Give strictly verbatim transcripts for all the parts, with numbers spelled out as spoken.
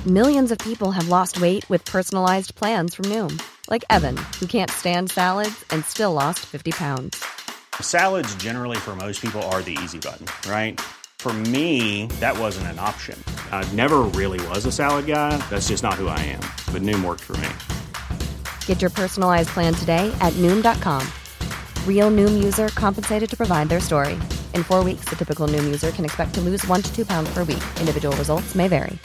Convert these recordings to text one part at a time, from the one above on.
Millions of people have lost weight with personalized plans from Noom. Like Evan, who can't stand salads and still lost fifty pounds. Salads generally for most people are the easy button, right? For me, that wasn't an option. I never really was a salad guy. That's just not who I am. But Noom worked for me. Get your personalized plan today at Noom dot com. Real Noom user compensated to provide their story. In four weeks, the typical Noom user can expect to lose one to two pounds per week. Individual results may vary.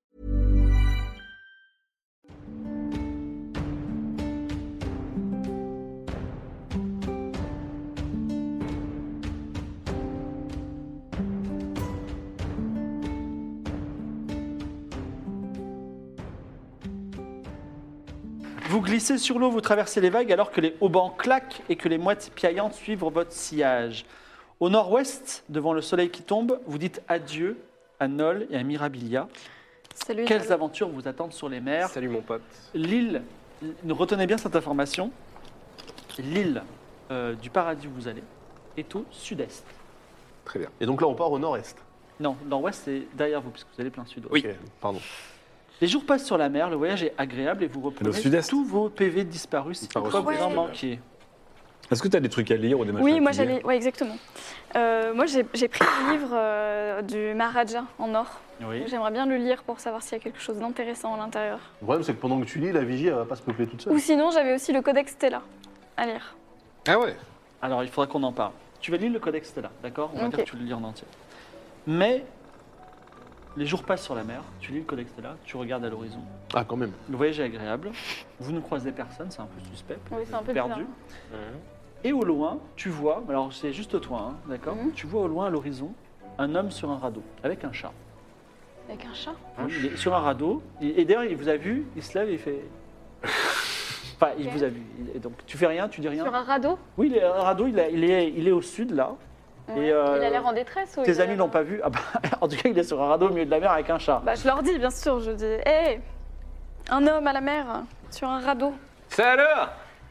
Vous glissez sur l'eau, vous traversez les vagues alors que les haubans claquent et que les mouettes piaillantes suivent votre sillage. Au nord-ouest, devant le soleil qui tombe, vous dites adieu à Nol et à Mirabilia. Salut. Quelles salut. aventures vous attendent sur les mers? Salut mon pote. L'île, retenez bien cette information, l'île euh, du paradis où vous allez est au sud-est. Très bien. Et donc là, on part au nord-est. Non, nord-ouest, c'est derrière vous, puisque vous allez plein sud-ouest. Oui. Ok, pardon. Les jours passent sur la mer, le voyage est agréable et vous reprenez sud-est. tous vos P V disparus si Disparus. toutefois vous en Ouais. manquiez. Est-ce que tu as des trucs à lire ou des machins Oui, à moi lire j'allais. Ouais, exactement. Euh, moi j'ai j'ai pris le livre euh, du Maharaja en or. Oui. J'aimerais bien le lire pour savoir s'il y a quelque chose d'intéressant à l'intérieur. Le problème, c'est que pendant que tu lis, la vigie, elle va pas se peupler toute seule. Ou sinon, j'avais aussi le Codex Stella à lire. Ah ouais. Alors il faudra qu'on en parle. Tu vas lire le Codex Stella, d'accord? On va Ok. dire que tu le lis en entier. Mais les jours passent sur la mer, tu lis le Codex Stella, tu regardes à l'horizon. Ah, quand même. Le voyage est agréable, vous ne croisez personne, c'est un peu suspect, Oui, c'est un peu perdu. bizarre. Et au loin, tu vois, alors c'est juste toi, hein, d'accord? Mhm. Tu vois au loin à l'horizon un homme sur un radeau, avec un chat. Avec un chat. Oui, il est sur un radeau, et, et d'ailleurs il vous a vu, il se lève et il fait... Enfin, il Ok. vous a vu, et donc tu fais rien, tu dis rien. Sur un radeau. Oui, il est, un radeau, il, a- il est, il est au sud là. Ouais. Et, euh, Il a l'air en détresse. ou il Tes a amis l'air- l'ont pas vu. Ah bah, en tout cas, il est sur un radeau au milieu de la mer avec un chat. Bah, je leur dis, bien sûr. Je dis, hé, un homme à la mer sur un radeau. Ça alors?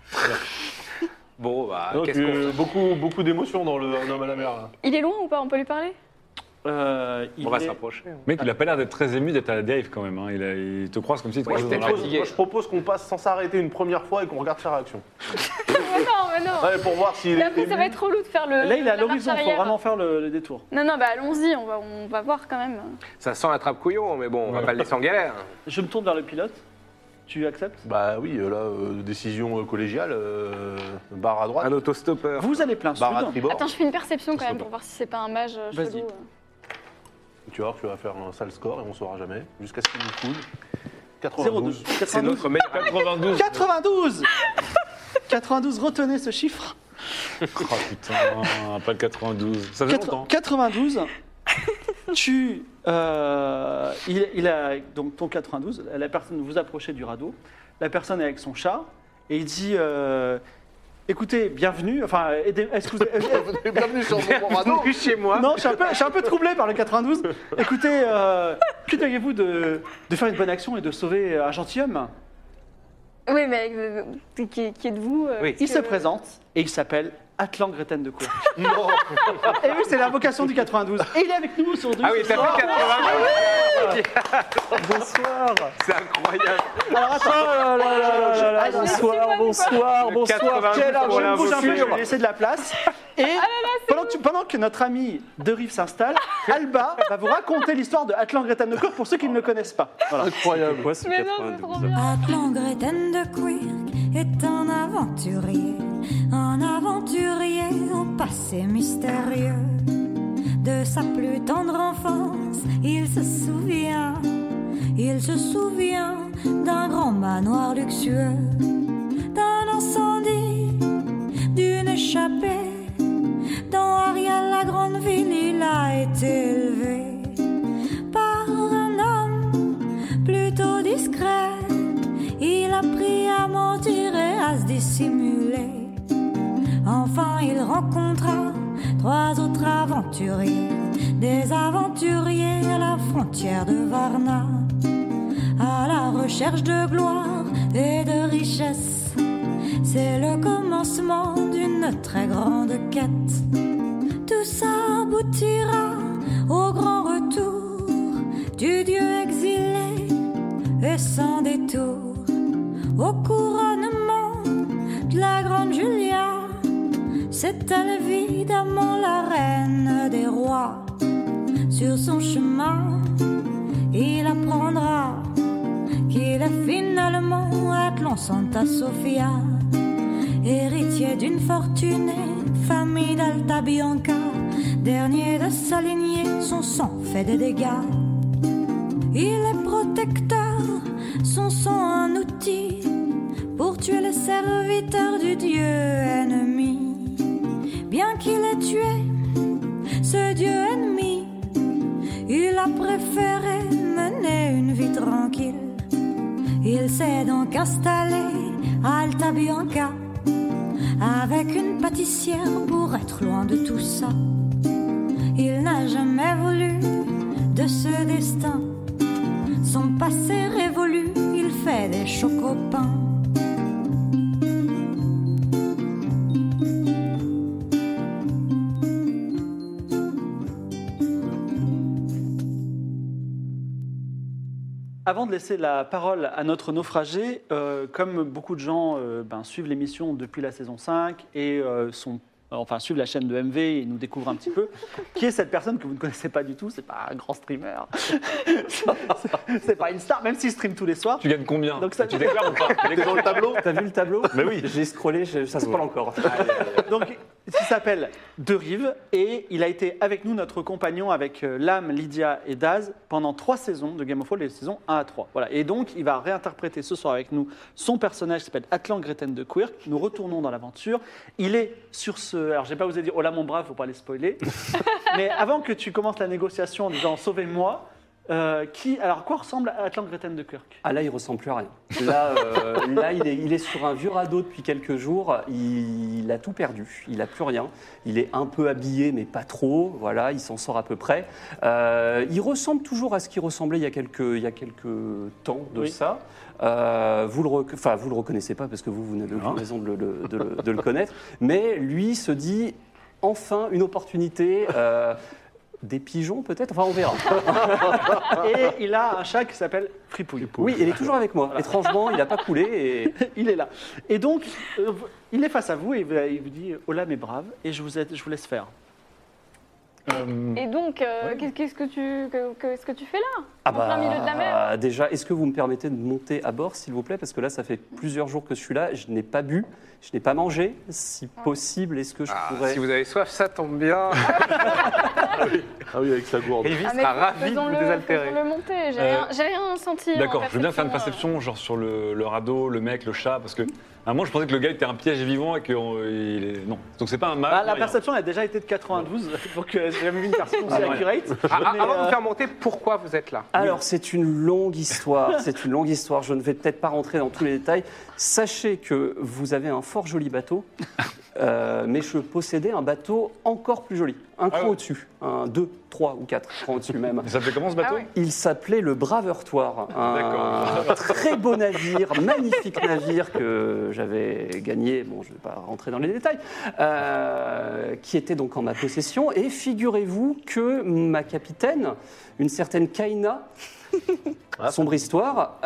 Bon, bah, Donc, qu'est-ce qu'on euh, fait? beaucoup, beaucoup d'émotions dans le Un homme à la mer. Là. Il est loin ou pas? On peut lui parler? Euh, il On va est- se rapprocher. Mec, il a pas l'air d'être très ému d'être à la dérive quand même. Hein. Il, a- il te croise comme si tu Ouais, croisais j'étais dans la rue. fatigué. Moi, je propose qu'on passe sans s'arrêter une première fois et qu'on regarde sa réaction. Mais non, mais non. Ouais, pour voir s'il Mais est. après, ça va être relou de faire le. Là, il est à la marche l'horizon, il faut arrière. vraiment faire le, le détour. Non, non, bah allons-y, on va, on va voir quand même. Ça sent la trappe couillon, mais bon, on va Ouais. pas le laisser en galère. Je me tourne vers le pilote. Tu acceptes? Bah oui, euh, là, euh, décision euh, collégiale, euh, barre à droite, Un autostoppeur. Vous allez plein sud. barre à tribord. Attends, je fais une perception quand Ça même va. pour voir si c'est pas un mage euh, Vas-y. chelou. Tu vois, tu vas faire un sale score et on saura jamais. Jusqu'à ce qu'il nous coule. zéro quatre-vingt-douze. deux. C'est notre meilleur. quatre-vingt-douze. quatre-vingt-douze quatre-vingt-douze, retenez ce chiffre. Oh putain, pas le quatre-vingt-douze. Ça fait Quatre- longtemps. quatre-vingt-douze. Tu. euh, il, il a donc ton quatre-vingt-douze. La personne, vous approchez du radeau. La personne est avec son chat et il dit euh, écoutez, bienvenue. Enfin, aidez- excusez. euh, Bienvenue sur mon radeau. Bienvenue chez moi. non, je suis, un peu, je suis un peu troublé par le quatre-vingt-douze. Écoutez, euh, que diriez-vous de, de faire une bonne action et de sauver un gentilhomme? Oui, mais euh, qui, qui êtes-vous euh, Oui. parce Il se que- présente et il s'appelle Atlan Greten de Cour. Non. Et oui, c'est l'invocation du quatre-vingt-douze. Et il est avec nous aujourd'hui. Ah oui, ce ça soir. fait quatre-vingt-douze. Bonsoir. C'est incroyable. Alors attends, là, là, là, là, là, là, Ah, je bonsoir, suis bonsoir, Le bonsoir. quatre-vingt-douze Quel âge? pour Je bouge un peu, je l'invoquer. vais laisser de la place. Et pendant, que tu- pendant que notre ami De Rive s'installe, Alba va vous raconter l'histoire de Atlan Greten de Cour pour ceux qui ne le connaissent pas. Voilà. Incroyable. Quoi, ce Mais non, c'est trop bien. Atlan Greten de Quirk est un aventurier, un aventurier au passé mystérieux. De sa plus tendre enfance, il se souvient, il se souvient d'un grand manoir luxueux, d'un incendie, d'une échappée. Dans Ariel, la grande ville, il a été élevé par un homme plutôt discret. Il a appris à mentir et à se dissimuler. Enfin, il rencontra trois autres aventuriers, des aventuriers à la frontière de Varna, à la recherche de gloire et de richesse. C'est le commencement d'une très grande quête. Tout ça aboutira au grand retour du dieu exilé et sans détour au couronnement de la grande Julia. C'est elle évidemment la reine des rois. Sur son chemin, il apprendra qu'il est finalement Athlon Santa Sofia, héritier d'une fortunée famille d'Alta Bianca. Dernier de sa lignée, son sang fait des dégâts. Il est protecteur, son sang un outil pour tuer les serviteurs du dieu ennemi. Bien qu'il ait tué ce dieu ennemi, il a préféré mener une vie tranquille. Il s'est donc installé à Alta Bianca avec une pâtissière pour être loin de tout ça. Il n'a jamais voulu de ce destin. Son passé révolu, il fait des chocopins. Avant de laisser la parole à notre naufragé, euh, comme beaucoup de gens euh, ben, suivent l'émission depuis la saison cinq et euh, sont, enfin, suivent la chaîne de M V et nous découvrent un petit peu, qui est cette personne que vous ne connaissez pas du tout? C'est pas un grand streamer, c'est pas une star, même s'il stream tous les soirs. Tu gagnes combien? Donc ça- Tu déclares ou pas? T'es dans le tableau? T'as vu le tableau? Mais oui. J'ai scrollé, je- ça se parle encore. Donc, il s'appelle De Rive et il a été avec nous, notre compagnon, avec euh, Lame, Lydia et Daz pendant trois saisons de Game of Thrones, les saisons un à trois. Voilà. Et donc, il va réinterpréter ce soir avec nous son personnage qui s'appelle Atlan Greten de Quirk. Nous retournons dans l'aventure. Il est sur ce. Alors, je vais pas vous ai dit, oh là mon brave, faut pas les spoiler. Mais avant que tu commences la négociation en disant sauvez-moi, euh, qui. Alors, à quoi ressemble Atlan Greten de Quirk? Ah là, il ressemble plus à rien. Là, euh, là il, est, il est sur un vieux radeau depuis quelques jours. Il, il a tout perdu. Il a plus rien. Il est un peu habillé, mais pas trop. Voilà, il s'en sort à peu près. Euh, il ressemble toujours à ce qu'il ressemblait il y a quelques, il y a quelques temps de Oui. ça. Euh, vous le, rec- enfin, vous le reconnaissez pas parce que vous, vous n'avez aucune Non. raison de le, de- de le- de le connaître. Mais lui se dit enfin une opportunité. euh, Des pigeons peut-être, enfin on verra. Et il a un chat qui s'appelle Fripouille. Oui, il est toujours avec moi. Étrangement, il n'a pas coulé. Et... Il est là. Et donc, euh, il est face à vous et il vous- il vous dit Ola mes braves, et je vous, aide- je vous laisse faire. Euh, Et donc, euh, qu'est- qu'est-ce que tu, que- qu'est-ce que tu fais là Ah En plein milieu de la mer. déjà, est-ce que vous me permettez de monter à bord, s'il vous plaît? Parce que là, ça fait plusieurs jours que je suis là. Je n'ai pas bu, je n'ai pas mangé. Si possible, est-ce que je Ah, pourrais... si vous avez soif, ça tombe bien. Ah oui, avec sa gourde. Evie Ah, mais sera ravi de vous faisons-le, désaltérer. faisons-le monter. J'ai Euh, rien, j'ai rien senti. en D'accord, je veux bien faire une perception, perception, genre sur le, le radeau, le mec, le chat, parce que à un moment je pensais que le gars était un piège vivant et qu'il est. Non, donc c'est pas un mal. Ah, la rien. perception a déjà été de quatre-vingt-douze, donc euh, j'ai jamais vu une perception aussi Ah, ouais. accurate. Ah, ah, Mais, avant de euh, vous faire monter, pourquoi vous êtes là? Alors, c'est une longue histoire. C'est une longue histoire. Je ne vais peut-être pas rentrer dans tous les détails. Sachez que vous avez un fort joli bateau, euh, mais je possédais un bateau encore plus joli, un cran ouais. au-dessus, un deux, trois ou quatre crans au-dessus même. Ça s'appelait comment ce bateau? Ah ouais. Il s'appelait le Bravertoire, un très beau navire, magnifique navire que j'avais gagné, bon je ne vais pas rentrer dans les détails, euh, qui était donc en ma possession. Et figurez-vous que ma capitaine, une certaine Kaina, sombre histoire,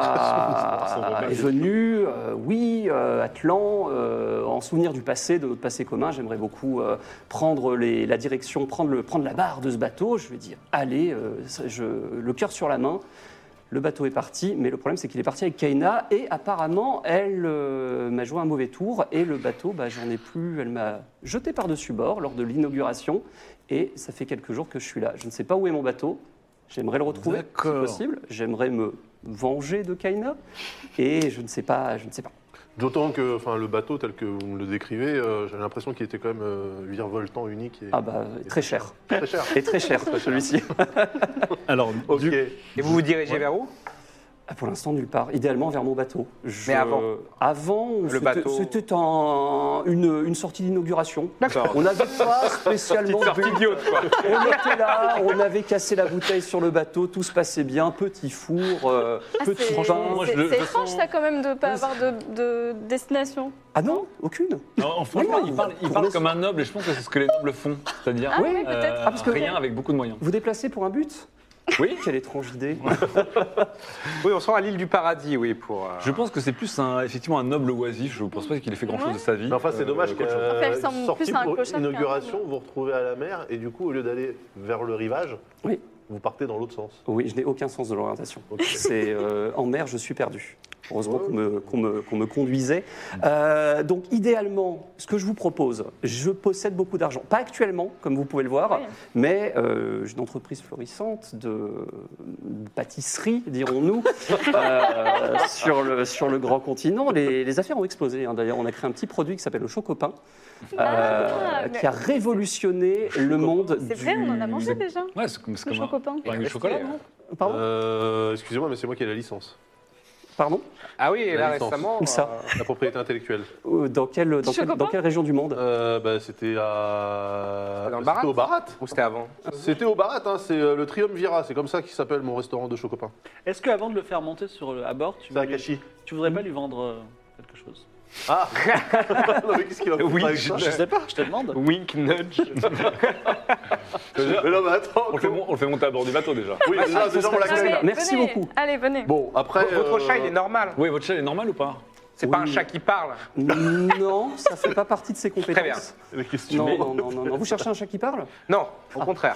a- est venue, euh, oui, euh, Atlan, euh, en souvenir du passé, de notre passé commun, j'aimerais beaucoup euh, prendre les- la direction, prendre, le, prendre la barre de ce bateau. Je lui ai dit, allez, euh, je, le cœur sur la main. Le bateau est parti, mais le problème c'est qu'il est parti avec Kaina et apparemment elle euh, m'a joué un mauvais tour et le bateau, bah, j'en ai plus, elle m'a jeté par-dessus bord lors de l'inauguration et ça fait quelques jours que je suis là. Je ne sais pas où est mon bateau, j'aimerais le retrouver si D'accord. possible, j'aimerais me venger de Kaina et je ne sais pas, je ne sais pas. D'autant que enfin, le bateau, tel que vous me le décrivez, euh, j'ai l'impression qu'il était quand même euh, virevoltant, unique. Et, Ah bah très cher, très cher. et très cher celui-ci. Alors, Ok. du- Et vous vous dirigez vers où? Ah, pour l'instant, nulle part. Idéalement, vers mon bateau. Je- Mais avant Avant, Le c'était- bateau- c'était un- une, une sortie d'inauguration. D'accord. On n'avait pas spécialement Petite sortie bu. idiote, quoi. On était là, on avait cassé la bouteille sur le bateau, tout se passait bien, petit four, euh, Ah, petit c'est pain. moi, je c'est- le- c'est je étrange sens- ça quand même de ne pas avoir de, de destination. Ah non, aucune. Non, franchement, Non, il parle, il pour parle le- comme un noble et je pense que c'est ce que les nobles font. C'est-à-dire Ah oui, peut-être. Ah, parce que- rien avec beaucoup de moyens. Vous déplacez pour un but? Oui. Quelle étrange idée. Oui, on sera à l'île du paradis, oui, pour. euh, Je pense que c'est plus un, effectivement un noble oisif. Je ne pense pas qu'il ait fait grand-chose Ouais. de sa vie. Mais enfin, c'est Euh, dommage qu'autre chose. Enfin, elle qu'à ressemble sortie plus à un pour clochard qu'à un inauguration, noble. vous vous retrouvez à la mer et du coup, au lieu d'aller vers le rivage, Oui. vous partez dans l'autre sens. Oui, je n'ai aucun sens de l'orientation. Ok. C'est euh, en mer, je suis perdu. Heureusement qu'on me, qu'on me, qu'on me conduisait. Euh, donc, idéalement, ce que je vous propose, je possède beaucoup d'argent. Pas actuellement, comme vous pouvez le voir, Oui. mais euh, j'ai une entreprise florissante de pâtisserie, dirons-nous, euh, sur, le, sur le grand continent. Les, les affaires ont explosé. Hein. D'ailleurs, on a créé un petit produit qui s'appelle le Chocopin, euh, Ah, mais- qui a révolutionné le monde C'est du... vrai, on en a mangé déjà. Ouais, c'est comme, c'est Le comme un, chocopin. avec du chocolat, non Pardon Euh, Excusez-moi, mais c'est moi qui ai la licence. Pardon Ah oui, et La là licence. récemment. Où ça euh, La propriété intellectuelle. Euh, Dans quelle, dans, quelle, Chocopin dans quelle région du monde? Euh, bah, c'était à. Dans le C'était Barat au Barat. Ou c'était avant C'était au Barat, hein, c'est euh, le Triumvirat, c'est comme ça qu'il s'appelle mon restaurant de Chocopin. Est-ce qu'avant de le faire monter sur le, à bord, tu, C'est à voulais- Kashi. tu voudrais pas lui vendre euh, quelque chose? Ah Non, mais qu'est-ce qu'il va faire Oui, avec je- ça Je sais pas, je te demande. Wink, nudge. Mais non, mais attends. on le, fait, mon- on le fait monter à bord du bateau déjà. Oui, déjà, déjà, on Ah, l'accueille. mais Merci venez. beaucoup. Allez, venez. Bon, après. Votre euh, chat, il est normal. Oui, votre chat est normal ou pas C'est Oui. pas un chat qui parle. Non, ça fait pas partie de ses compétences. Très bien. les questions. Non, non, non, non, non. Vous cherchez un chat qui parle? Non, au contraire.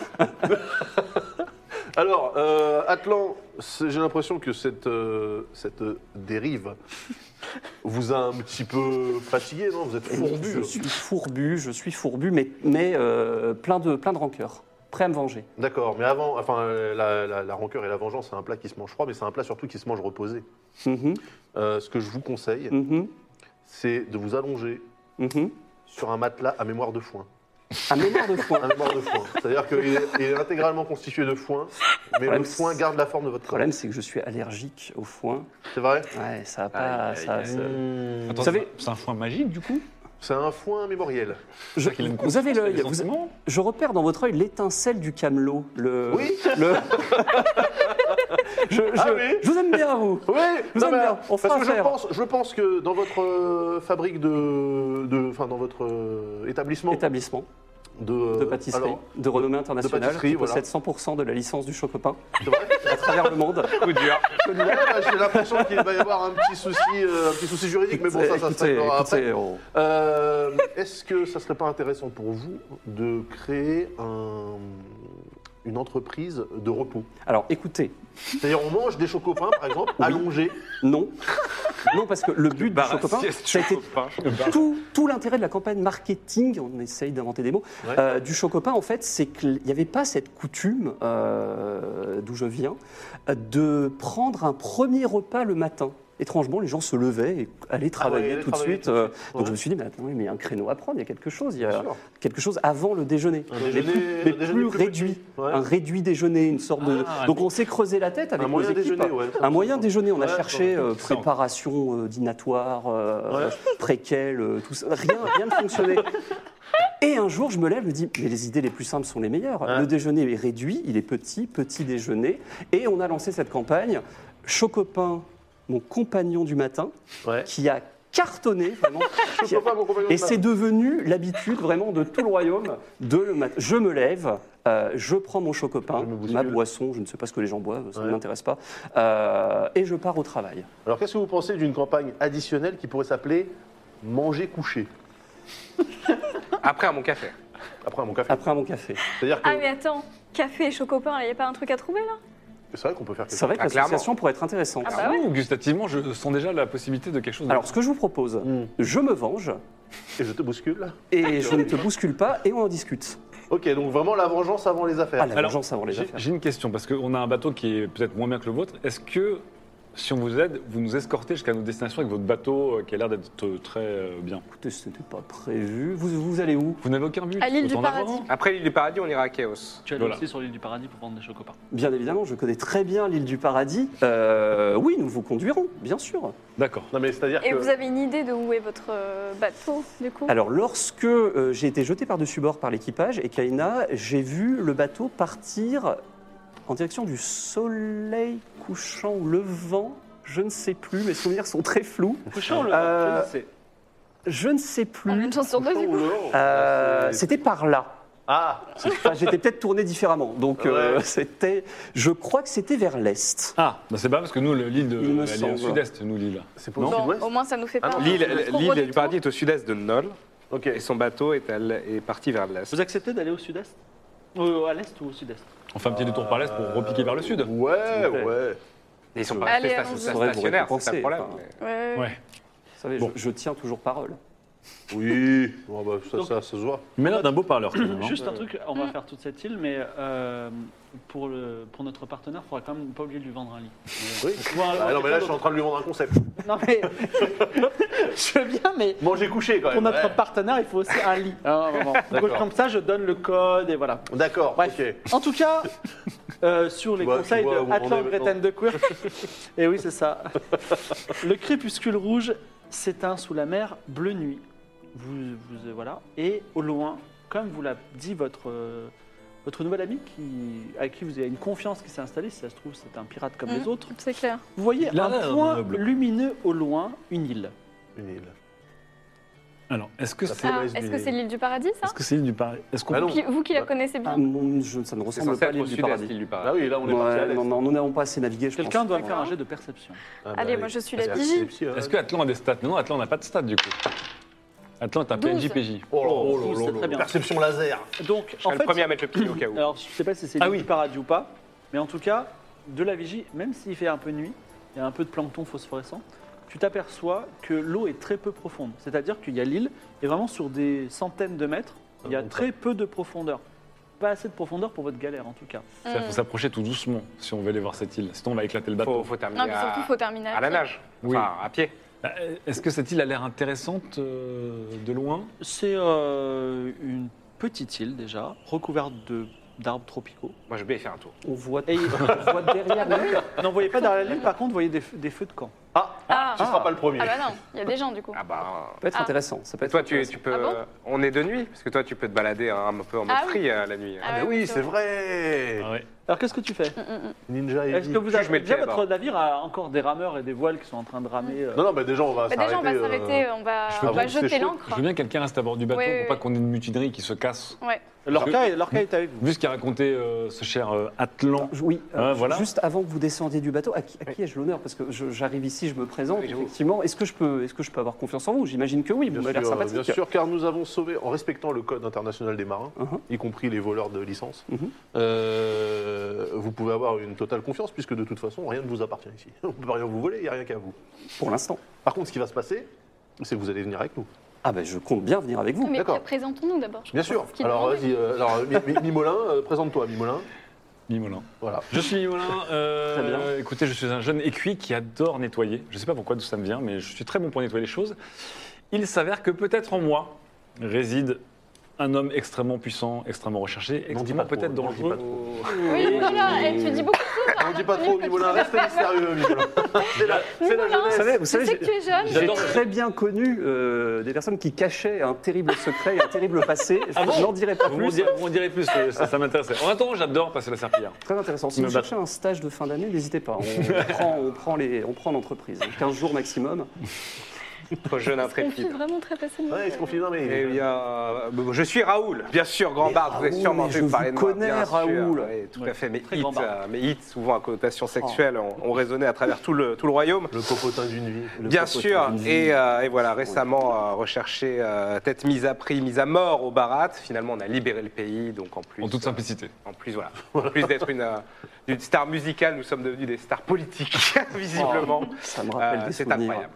Alors, euh, Atlan, c'est- j'ai l'impression que cette, euh, cette dérive vous a un petit peu fatigué, non? Vous êtes Je fourbu. suis fourbu, je suis fourbu, mais, mais euh, plein, de, plein de rancœur. Prêt à me venger. D'accord, mais avant, enfin, euh, la, la, la rancœur et la vengeance, c'est un plat qui se mange froid, mais c'est un plat surtout qui se mange reposé. Mhm, Euh, ce que je vous conseille, mhm, c'est de vous allonger mhm. sur un matelas à mémoire de foin. À mémoire de foin. À mémoire de foin. C'est-à-dire qu'il est, il est intégralement constitué de foin, mais Problème, le foin garde la forme de votre Le corps. problème, c'est que je suis allergique au foin. C'est vrai? Ouais, ça va pas. Aïe, aïe, ça- aïe. ça- Mmh. Attends, savez- c'est un foin magique du coup C'est un foin mémoriel. Je- qu'il aime quoi, vous avez c'est l'œil. les vous- sentiments Je repère dans votre œil l'étincelle du camelot. Le, Oui. le- je, je- Ah oui. je vous aime bien, vous. Oui, Vous non, aimez mais, bien, on fera parce que je affaire. pense, je pense que dans votre euh, fabrique de, de, enfin dans votre euh, établissement Établissement de, de pâtisserie alors, de renommée internationale pâtisserie, qui voilà. possède cent pour cent de la licence du Chocopin c'est vrai. à travers le monde. Coup dur. Ouais, bah, j'ai l'impression qu'il va y avoir un petit souci, euh, un petit souci juridique, mais bon, ça, ça se Écoutez, réglera après. écoutez, on- Euh, Est-ce que ça serait pas intéressant pour vous de créer un- une entreprise de repos? Alors écoutez, C'est-à-dire, on mange des chocopins, par exemple, Oui. allongés. non. Non, parce que le but du Chocopin, Sieste ça a été Chocopin. tout, tout l'intérêt de la campagne marketing, on essaye d'inventer des mots, Ouais. euh, du Chocopin, en fait, c'est qu'il n'y avait pas cette coutume, euh, d'où je viens, euh, de prendre un premier repas le matin. Étrangement, les gens se levaient et allaient travailler allaient tout de travailler suite. tout de euh, suite. Donc Ouais. je me suis dit, mais attends, oui, mais il y a un créneau à prendre, il y a quelque chose, il y a Bien sûr. quelque chose avant le déjeuner. Un mais déjeuner- plus, un mais déjeuner plus plus réduit. petit. Ouais. Un réduit déjeuner, une sorte de... Ah, Donc on s'est creusé la tête avec Un nos moyen équipes. déjeuner, ouais. Un moyen déjeuner, on a Ouais, cherché ouais. euh, Ça, on- préparation euh, dînatoire, euh, Ouais. préquel, euh, tout ça. Rien, rien ne fonctionnait. Et un jour, je me lève, je me dis, mais les idées les plus simples sont les meilleures. Ouais. Le déjeuner est réduit, il est petit, petit déjeuner. Et on a lancé cette campagne. Chocopin, mon compagnon du matin, Ouais. qui a cartonné, vraiment. qui a- Chocopin, mon compagnon de Et c'est devenu l'habitude vraiment de tout le royaume. De le mat- Je me lève, euh, je prends mon chocopin, Je me bouscule. ma boisson, je ne sais pas ce que les gens boivent, ça ne Ouais. m'intéresse pas, euh, et je pars au travail. Alors, qu'est-ce que vous pensez d'une campagne additionnelle qui pourrait s'appeler Manger couché? Après, à mon café. Après, à mon café. Après mon café. C'est-à-dire que Ah, mais attends, café et chocopin, il n'y a pas un truc à trouver là? c'est vrai qu'on peut faire quelque C'est vrai chose. que Ah, l'association pourrait être intéressante. Ah bah ouais. Ouh, gustativement, je sens déjà la possibilité de quelque chose. de- Alors, ce que je vous propose, Mm. je me venge, Et je te bouscule. et je ne te bouscule pas, et on en discute. Ok, donc vraiment la vengeance avant les affaires. Ah, la Alors, vengeance avant les J'ai affaires. j'ai une question, parce qu'on a un bateau qui est peut-être moins bien que le vôtre. Est-ce que, si on vous aide, vous nous escortez jusqu'à nos destinations avec votre bateau euh, qui a l'air d'être euh, très euh, bien? Écoutez, ce n'était pas prévu. Vous, vous allez où? Vous n'avez aucun but? À l'île du Autant d'avoir. paradis. Après l'île du paradis, on ira à Chaos. Tu allais Voilà. aussi sur l'île du paradis pour vendre des chocopins. Bien évidemment, je connais très bien l'île du paradis. Euh, oui, nous vous conduirons, bien sûr. D'accord. Non, mais c'est-à-dire Et que. vous avez une idée de où est votre euh, bateau, du coup? Alors, lorsque euh, j'ai été jeté par-dessus bord par l'équipage et Kaina, j'ai vu le bateau partir en direction du soleil couchant ou levant. Je ne sais plus, mes souvenirs sont très flous. Couchant, le Euh, je sais. Je ne sais On a plus. une chance sur deux, du coup. Euh, C'était par là. Ah, Enfin, j'étais peut-être tourné différemment. Donc, euh, Ouais. c'était. Je crois que c'était vers l'est. Ah, bah c'est pas parce que nous, le- l'île, de, Il me elle est semble. au sud-est, nous, l'île. c'est pas au Bon, sud-ouest au moins, ça nous fait pas. Ah non, L'île un trop l'île gros du détour. paradis est au sud-est de Nol Ok. et son bateau est, à l- est parti vers l'est. Vous acceptez d'aller au sud-est Euh, À l'est ou au sud-est On fait un petit détour par l'est pour repiquer vers le sud. Ouais, S'il vous plaît. ouais. Et ils sont pas Allez, restés allons-y. sta- Faudrait vous stationnaires, c'est ça le récompenser, problème. enfin. mais- Ouais, ouais. Ouais. Vous savez, Bon. je, je tiens toujours parole. Oui, bon, bah, ça, Donc- ça, ça se voit. Mais là, d'un beau parleur, quand même. hein. Juste un truc, on va Mm. faire toute cette île, mais euh, pour, le, pour notre partenaire, il faudra quand même pas oublier de lui vendre un lit. Oui. Ou un- Ah, non, mais là, je suis quelqu'un en train de lui vendre un concept. d'autre. Non, mais. Je veux bien, mais. Manger couché, quand Pour même. notre Ouais. partenaire, il faut aussi un lit. Ah, vraiment. D'accord. Donc, comme ça, je donne le code et voilà. D'accord, Bref. ok. En tout cas, euh, sur les Bah, tu conseils vois où de on Atlan est Gretten de Quirk, et oui, c'est ça. Le crépuscule rouge s'éteint sous la mer bleu nuit. Vous, vous, euh, voilà. Et au loin, comme vous l'a dit votre, euh, votre nouvel ami, qui, avec qui vous avez une confiance qui s'est installée, si ça se trouve, c'est un pirate comme Mhm. les autres, C'est clair. vous voyez Il a un l'air point noble. lumineux au loin, une île. Une île. Alors, est-ce que Ça c'est fait- Ah, reste est-ce du- que c'est l'île du paradis, ça est-ce que c'est l'île du Paris Est-ce qu'on Ah non. Qui- Vous qui la Bah, connaissez bien. Ah, mon- je- ça ne C'est ressemble censé pas à être l'île au du sud-est, paradis. l'île du Ah paradis. oui, là, on est parti à Ouais, l'est. non, non, nous n'avons pas assez navigué, je pense. Quelqu'un doit me faire D'accord. un jet de perception. Ah, bah, Allez, oui. moi, je suis C'est la Digi. perception. Est-ce que Atlan a des stats Non, Atlan n'a pas de stats, du coup. Atlan est un P N J P J. Oh là Oh, là c'est là très là. bien. Perception laser. Donc, Je serai en le fait, premier à mettre le pied au cas où. alors je sais pas si c'est Ah l'île oui. du paradis ou pas, mais en tout cas, de la vigie, même s'il fait un peu nuit, il y a un peu de plancton phosphorescent, tu t'aperçois que l'eau est très peu profonde. C'est-à-dire qu'il y a l'île, et vraiment sur des centaines de mètres, il y a Ah, bon, très peu de profondeur. Pas assez de profondeur pour votre galère, en tout cas. Il faut s'approcher tout doucement si on veut aller voir cette île. Sinon, on va éclater le Faut, bateau. faut terminer Non, mais surtout, à, faut terminer à la pied. nage. Oui. Enfin, à pied. Bah, Est-ce que cette île a l'air intéressante euh, de loin C'est euh, une petite île déjà, recouverte de- d'arbres tropicaux. Moi, je vais y faire un tour. On voit, Et on voit derrière l'île. non, vous voyez pas derrière l'île, par contre, vous voyez des, feux- des feux de camp. Ah, Ah, tu seras pas le premier. ah bah non, il y a des gens, du coup. Ah bah. Ça peut être Ah. intéressant. Ça peut être Toi, tu, intéressant. tu peux. Ah bon on est de nuit, parce que toi, tu peux te balader un, peu en mode Ah oui. free euh, la nuit. Ah Ah, mais ouais, oui, oui, c'est c'est vrai. Ah ouais. Alors, qu'est-ce que tu fais Ninja et Est-ce que vous Je avez mets le déjà pied votre là-bas. navire a encore des rameurs et des voiles qui sont en train de ramer euh, Non, non, mais déjà, on va Bah, déjà, on va s'arrêter. euh, s'arrêter, on va, je on veux va bien que c'est jeter chaud. l'ancre. Je veux bien que quelqu'un reste à bord du bateau Oui, oui, pour pas oui. qu'on ait une mutinerie qui se casse. Ouais. Lorca, est- Lorca est avec vous. Vu ce qu'a raconté euh, ce cher euh, Atlan. Oui, euh, Ah, voilà. juste avant que vous descendiez du bateau, à qui, à qui ai-je l'honneur? Parce que je- j'arrive ici, je me présente, Oui, j'avoue. effectivement. Est-ce que, je peux, est-ce que je peux avoir confiance en vous? J'imagine que oui, vous Bien m'avez l'air sûr, sympathique. bien sûr, car nous avons sauvé, en respectant le code international des marins, Uh-huh. y compris les voleurs de licence, Mhm. euh, vous pouvez avoir une totale confiance, puisque de toute façon, rien ne vous appartient ici. On ne peut rien vous voler, il n'y a rien qu'à vous. Pour l'instant. Par contre, ce qui va se passer, c'est que vous allez venir avec nous. Ah ben, je compte bien venir avec vous. Mais D'accord. pré- présentons-nous d'abord. je Bien crois. sûr. Ce qu'il Alors, demandait. vas-y, euh, alors, Mi- Mi- Mimolin, euh, présente-toi, Mimolin. Mimolin. Voilà. Je suis Mimolin. euh, Très bien. Écoutez, je suis un jeune écuyer qui adore nettoyer. Je ne sais pas pourquoi d'où ça me vient, mais je suis très bon pour nettoyer les choses. Il s'avère que peut-être en moi réside un homme extrêmement puissant, extrêmement recherché, N'en dis extrêmement pas trop, peut-être n'en dis pas dangereux. trop. Oui, voilà, eh, tu dis beaucoup de choses. On dit pas trop, Mimolin, reste mystérieux, Mimolin. C'est la, c'est la Mimolin. Vous jeunesse. savez, vous Je savez, sais que tu es jeune. j'ai J'adore- très bien connu euh, des personnes qui cachaient un terrible secret, un terrible passé. Je Ah bon n'en dirai pas Vous m'en plus. direz, vous m'en direz plus, euh, ça, ça m'intéressait. En attendant, j'adore passer la serpillière. Très intéressant. Si Me vous battre. cherchez un stage de fin d'année, n'hésitez pas. On prend, on prend les- on prend l'entreprise. quinze jours maximum. Trop jeune On confie intrépide. vraiment très facilement. Ouais, il se confie, non, mais. Eh bien, euh, je suis Raoul, bien sûr, grand Mais barde, vous avez Raoul, sûrement mais entendu je vous parler de moi. connais, bien sûr. Raoul. Oui, tout Ouais, à fait, mes très hits, grand barde. euh, mes hits, souvent à connotation sexuelle, ont, ont résonné à travers tout le, tout le royaume. Le popotin d'une vie. Le Bien popotin sûr, d'une vie. et, euh, et voilà, récemment euh, recherché, euh, tête mise à prix, mise à mort au Barat. Finalement, on a libéré le pays, donc en plus, En toute euh, simplicité. en plus voilà, en plus d'être une, euh, une star musicale, nous sommes devenus des stars politiques, visiblement. Ça me rappelle Euh, des C'est souvenirs. incroyable.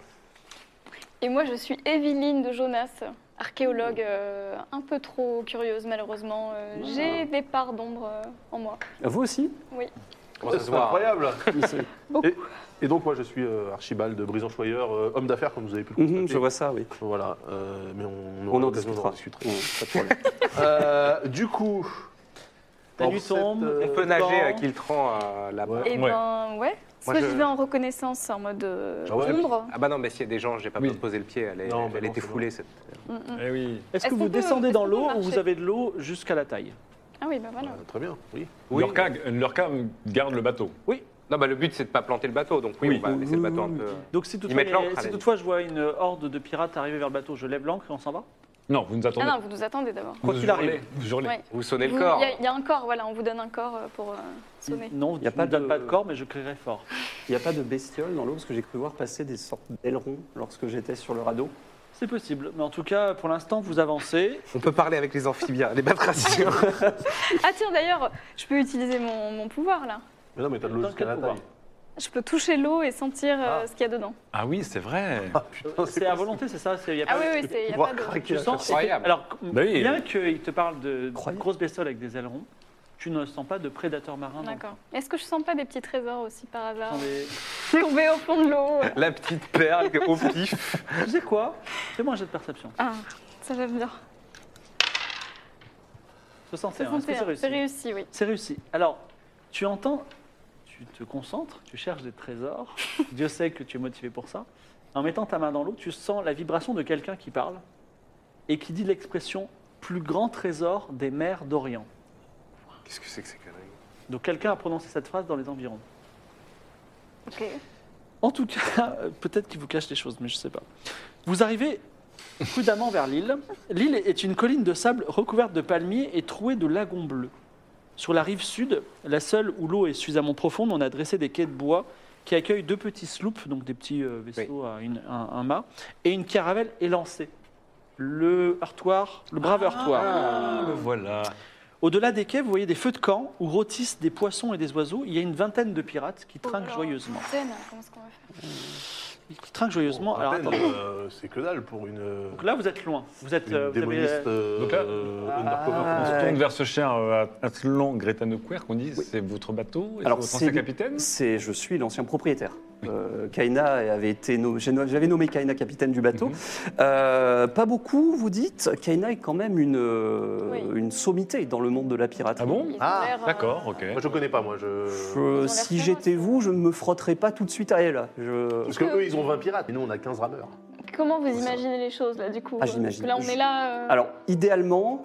Et moi, je suis Evelyne de Jonas, archéologue euh, un peu trop curieuse, malheureusement. Euh, J'ai des parts d'ombre euh, en moi. Vous aussi? Oui. Comment ça se C'est voit incroyable. Beaucoup. Et, et donc, moi, je suis euh, Archibald de Brisan-Choyeur, euh, homme d'affaires, comme vous avez pu le constater. Mhm, je vois ça, oui. Voilà, euh, mais on, On en l'occasion discutera. d'en discuter. Mmh, pas de problème. Euh, du coup, La dans nuit cette, tombe, euh, On peut nager Bon. à Quiltran euh, là-bas. Ouais. Et Ouais. ben, ouais. Moi, Soit je- je vais en reconnaissance en mode euh, Ah ouais. ombre. Ah bah non, mais s'il y a des gens, j'ai pas Oui. besoin de poser le pied, elle, est- Non, bah elle non, était c'est foulée. Cette... Mm, mm. Eh oui. Est-ce que Est-ce vous qu'on peut- descendez est-ce dans qu'on peut l'eau ou marcher vous avez de l'eau jusqu'à la taille? Ah oui, ben voilà. euh, très bien, oui. Oui. Lorca, Lorca garde le bateau. Non, bah le but c'est de pas planter le bateau, donc oui, Oui. on va laisser le bateau un Oui, peu. Donc si Ils toutefois, mettent il y a- l'ancre, à si la toutefois je vois une horde de pirates arriver vers le bateau, je lève l'ancre et on s'en va? Non, vous nous Ah attendez. non, vous nous attendez d'abord. Quoi Vous qu'il arrive. hurlez, Vous hurlez. Ouais. Vous sonnez Vous- le corps. Il y a- il y, a un corps, voilà, on vous donne un corps euh, pour euh, sonner. Non, Il y a je pas ne donne de- pas de corps, mais je crierai fort. Il n'y a pas de bestiole dans l'eau parce que j'ai cru voir passer des sortes d'ailerons lorsque j'étais sur le radeau. C'est possible, mais en tout cas, pour l'instant, vous avancez. On peut parler avec les amphibiens, les batraciens. Ah tiens, d'ailleurs, je peux utiliser mon, mon pouvoir là. Mais non, mais t'as de l'eau Dans jusqu'à quel la pouvoir taille. Je peux toucher l'eau et sentir euh, Ah. ce qu'il y a dedans. Ah oui, c'est vrai. Ah putain, C'est à volonté, c'est ça c'est- y a Ah pas- oui, oui, il n'y a pouvoir pas de... craquer Tu la sens, Incroyable. alors, Bah oui. bien qu'il te parle de Incroyable. grosses bestioles avec des ailerons, tu ne sens pas de prédateurs marins. dans le D'accord. Est-ce que je sens pas des petits trésors aussi par hasard fond. Mais- tombés au fond de l'eau? La petite perle au pif. Tu sais quoi? Fais-moi un jet de perception. Ah, ça j'aime bien. soixante et un, est-ce que c'est soixante et un, réussi? c'est réussi, oui. C'est réussi. Alors, tu entends, tu te concentres, tu cherches des trésors. Dieu sait que tu es motivé pour ça. En mettant ta main dans l'eau, tu sens la vibration de quelqu'un qui parle et qui dit l'expression « plus grand trésor des mers d'Orient Qu'est-ce que c'est que ces conneries ». Donc quelqu'un a prononcé cette phrase dans les environs. Ok. En tout cas, euh, peut-être qu'il vous cache des choses, mais je ne sais pas. Vous arrivez prudemment vers l'île. L'île est une colline de sable recouverte de palmiers et trouée de lagons bleus. Sur la rive sud, la seule où l'eau est suffisamment profonde, on a dressé des quais de bois qui accueillent deux petits sloops, donc des petits euh, vaisseaux à une- un, un mât, et une caravelle élancée. Le heurtoir, le brave heurtoir. Ah, le voilà. Au-delà des quais, vous voyez des feux de camp où rôtissent des poissons et des oiseaux. Il y a une vingtaine de pirates qui trinquent Oh là, joyeusement. Fontaine, comment est-ce qu'on va faire? Qui trinquent joyeusement. Bon, Alors, à peine, attends. euh, c'est que dalle pour une, euh, Donc là, vous êtes loin. Vous êtes. une euh, vous avez, démoniste euh, euh, Donc là- euh, Ah. undercover. On se Ouais. tourne vers ce cher euh, Atlan Greta Quer qu'on dit c'est votre bateau, et Alors, c'est votre c'est ancien capitaine. C'est, je suis l'ancien propriétaire. Euh, Kaina avait été, no- j'ai no- j'avais nommé Kaina capitaine du bateau. Mhm. Euh, pas beaucoup, vous dites. Kaina est quand même une, euh, Oui. une sommité dans le monde de la piraterie. Ah bon Ils ont Ah, l'air, euh, D'accord, ok. Moi, je connais pas, moi. Je... Je- l'air si féroces, j'étais ouais. vous, je ne me frotterais pas tout de suite à elle. Je... Parce qu'eux, ils ont vingt pirates, et nous, on a quinze rameurs. Comment vous imaginez les choses là du coup? Ah, euh, j'imagine. Parce que là on est là. euh, Alors, idéalement,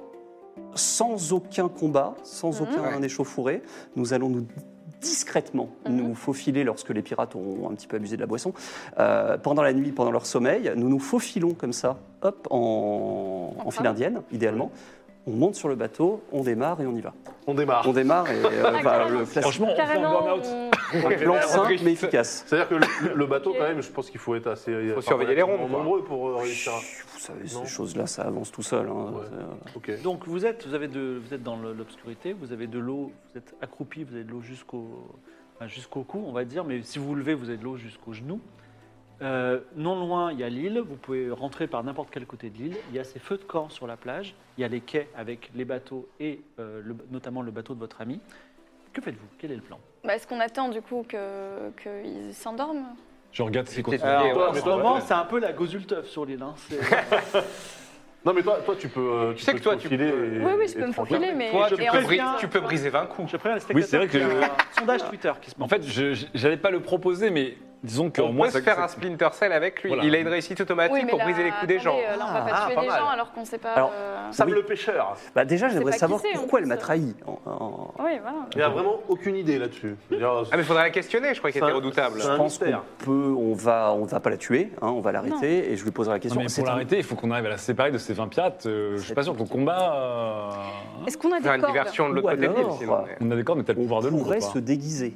sans aucun combat, sans Mhm. aucun Ouais. échauffourée, nous allons nous discrètement Mhm. nous faufiler lorsque les pirates ont un petit peu abusé de la boisson. Euh, pendant la nuit, pendant leur sommeil, nous nous faufilons comme ça, hop, en, en file Ah. indienne, idéalement. On monte sur le bateau, on démarre et on y va. On démarre. On démarre et euh, Ah, bah, carrément. le classique. Franchement, on fait un Carrément. burn-out. on- Un plan Ouais, simple Brice. mais efficace. C'est-à-dire que le, le bateau, Ok. quand même, je pense qu'il faut être assez. Faut surveiller les ronds, quoi. nombreux pour euh, réussir à. Vous savez, Non. ces choses-là, ça avance tout seul. hein. Ouais. C'est, euh, Ok. Donc vous êtes, vous avez de, vous êtes dans le- l'obscurité, vous avez de l'eau, vous êtes accroupi, vous avez de l'eau jusqu'au, enfin, jusqu'au cou, on va dire, mais si vous vous levez, vous avez de l'eau jusqu'aux genoux. Euh, non loin, il y a l'île, vous pouvez rentrer par n'importe quel côté de l'île. Il y a ces feux de camp sur la plage, il y a les quais avec les bateaux et euh, le- notamment le bateau de votre ami. Que faites-vous? Quel est le plan? Bah, Est-ce qu'on attend du coup que qu'ils s'endorment? Je regarde si Peut-être- continue. ouais, Alors, en mais ce toi, moment, ouais. c'est un peu la gozulteuf sur l'île. Hein. C'est- Non, mais toi, toi tu peux. euh, Tu sais peux que toi, te tu faufiler peux- et- Oui, oui, je et peux me te tranquille. faufiler, mais. Toi, tu et peux, en bri- fait, tu peux briser vingt coups. Je préviens les Oui, spectateurs c'est vrai que qu'il y a je- un sondage Twitter qui se En monte. fait, je je- j'allais pas le proposer, mais disons que On moi, peut se faire un Splinter Cell avec lui. Voilà. Il a une réussite automatique Oui, mais pour là, briser les coups des gens. attendez, euh, Là, on va pas Ah, tuer pas des mal. gens alors qu'on sait pas. Alors, euh, Sam Oui. le pêcheur. Bah déjà, sait j'aimerais pas qui savoir c'est, en pourquoi elle plus. m'a trahi. En- en- Oui, voilà. Il a vraiment aucune idée là-dessus. C'est-à-dire, Ah, mais il faudrait la questionner, je crois qu'elle C'est était un- redoutable. c'est Je un pense qu'on mystère. peut, on va, on va pas la tuer, hein, on va l'arrêter et je lui poserai la Non, question. mais C'est pour un- l'arrêter, il faut qu'on arrive à la séparer de ces vingt pirates. Euh, je suis pas sûr qu'au combat. euh, Est-ce qu'on a des Faire une cordes? diversion de l'autre Ou côté de l'île, alors, sinon. mais- On a des cordes, mais t'as le On pouvoir de l'ombre. pourrait quoi. se déguiser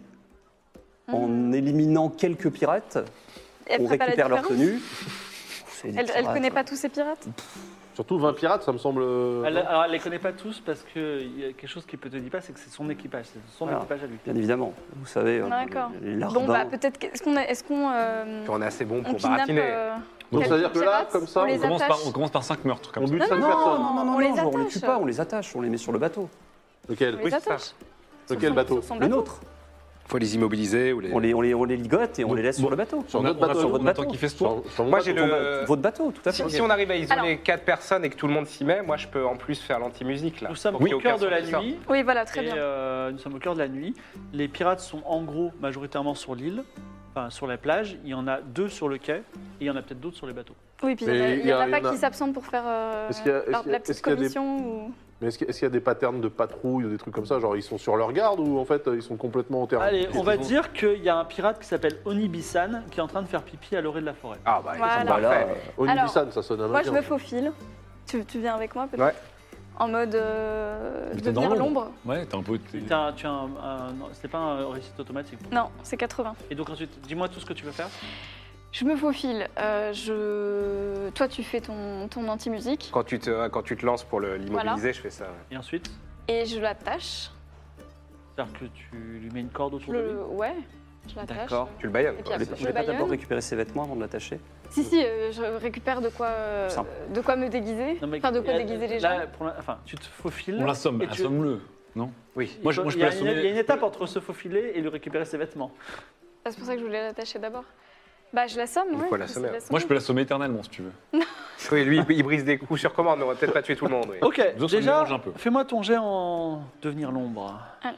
en Mhm. éliminant quelques pirates. Elle On ferait pas la récupère leur différence? tenue. C'est des Elle, elle pirates. connaît pas tous ces pirates? Surtout vingt pirates, ça me semble. Elle, alors, elle les connaît pas tous parce qu'il y a quelque chose qui peut te dire pas, c'est que c'est son équipage, c'est son Voilà. équipage à lui. Bien évidemment, vous savez. euh, D'accord. les Bon, larbins. bah peut-être. que- Est-ce qu'on. a- Est-ce qu'on. euh, On est assez bon on pour kidnappe. baratiner. euh, Donc, quelques c'est-à-dire que là, pirates, comme ça, on on les On commence, attache. par, on commence par cinq meurtres comme On ça. bute Non, cinq non, personnes. non, non, non, on les non, on les attache. tue pas, on les attache, on les met sur le bateau. Lequel On Oui, les c'est ça. attache. Lequel Sur son- bateau sur son Le bateau. nôtre. Faut les immobiliser ou les. On les, on les, on les ligote et on Donc, les laisse sur le bateau. Sur On notre a- on a- bateau. sur votre on attend bateau. qu'il fait ce tour. Sur- sur mon Moi, bateau. j'ai Ton le- ba- Votre bateau, tout à fait. Si, si on arrive à isoler Alors- quatre personnes et que tout le monde s'y met, moi je peux en plus faire l'anti-musique là. Nous sommes Pour qu'il y ait au cœur aucun de la son qui sorte. nuit. Oui, voilà, très Et bien. euh, nous sommes au cœur de la nuit. Les pirates sont en gros majoritairement sur l'île, enfin sur la plage. Il y en a deux sur le quai et il y en a peut-être d'autres sur les bateaux. Oui, puis il y en a- Mais il il y y en a- a pas il y en a- qui s'absentent pour faire euh, Est-ce qu'il y a- est-ce la qu'il y a- la petite est-ce qu'il y a des- commission ou... Mais est-ce qu'il est-ce qu'il y a des patterns de patrouille ou des trucs comme ça? Genre ils sont sur leur garde ou en fait ils sont complètement en terrain? Allez, on va dire qu'il y a un pirate qui s'appelle Onibisan qui est en train de faire pipi à l'orée de la forêt. Ah bah ils Voilà. sont Voilà, parfaits. euh, Onibisan, ça sonne à Moi, je Indien, me ça. faufile. Tu, tu viens avec moi peut-être Ouais. En mode euh, Mais t'es dans devenir l'ombre. l'ombre. Ouais, t'es un peu. t'es- T'as- Tu as un, un- non, c'était pas un réussite automatique. Non, c'est quatre-vingts. Et donc ensuite, dis-moi tout ce que tu veux faire. Je me faufile. euh, je... Toi, tu fais ton, ton anti-musique Quand tu te, quand tu te lances pour le- l'immobiliser, Voilà. je fais ça. ouais. Et ensuite, et je l'attache. c'est-à-dire que tu lui mets une corde Je autour de lui. le... Ouais, je l'attache. D'accord. Tu le baïonnes. Et puis quoi. après, Je je vais le pas d'abord baïonne. récupérer ses vêtements avant de l'attacher. Si, si, euh, je récupère de quoi, euh, Simple. de quoi me déguiser. Non, mais Enfin, de quoi là, déguiser les gens. là, pour la- Enfin, tu te faufiles. On l'assomme, et tu- assomme-le. Non Oui. Moi, je, moi, je il, peux y a une, l'assommer. il y a une étape entre se faufiler et lui récupérer ses vêtements. Ah, c'est pour ça que je voulais l'attacher d'abord. Bah, je l'assomme, Il ouais. faut l'assommer, j'essaie de Moi, je peux l'assommer éternellement si tu veux. Oui, lui, il brise des coups sur commande, mais on va peut-être pas tuer tout le monde. Oui. Ok, Disons que ça me déjà, dérange un peu. fais-moi ton jet en devenir l'ombre. Alors.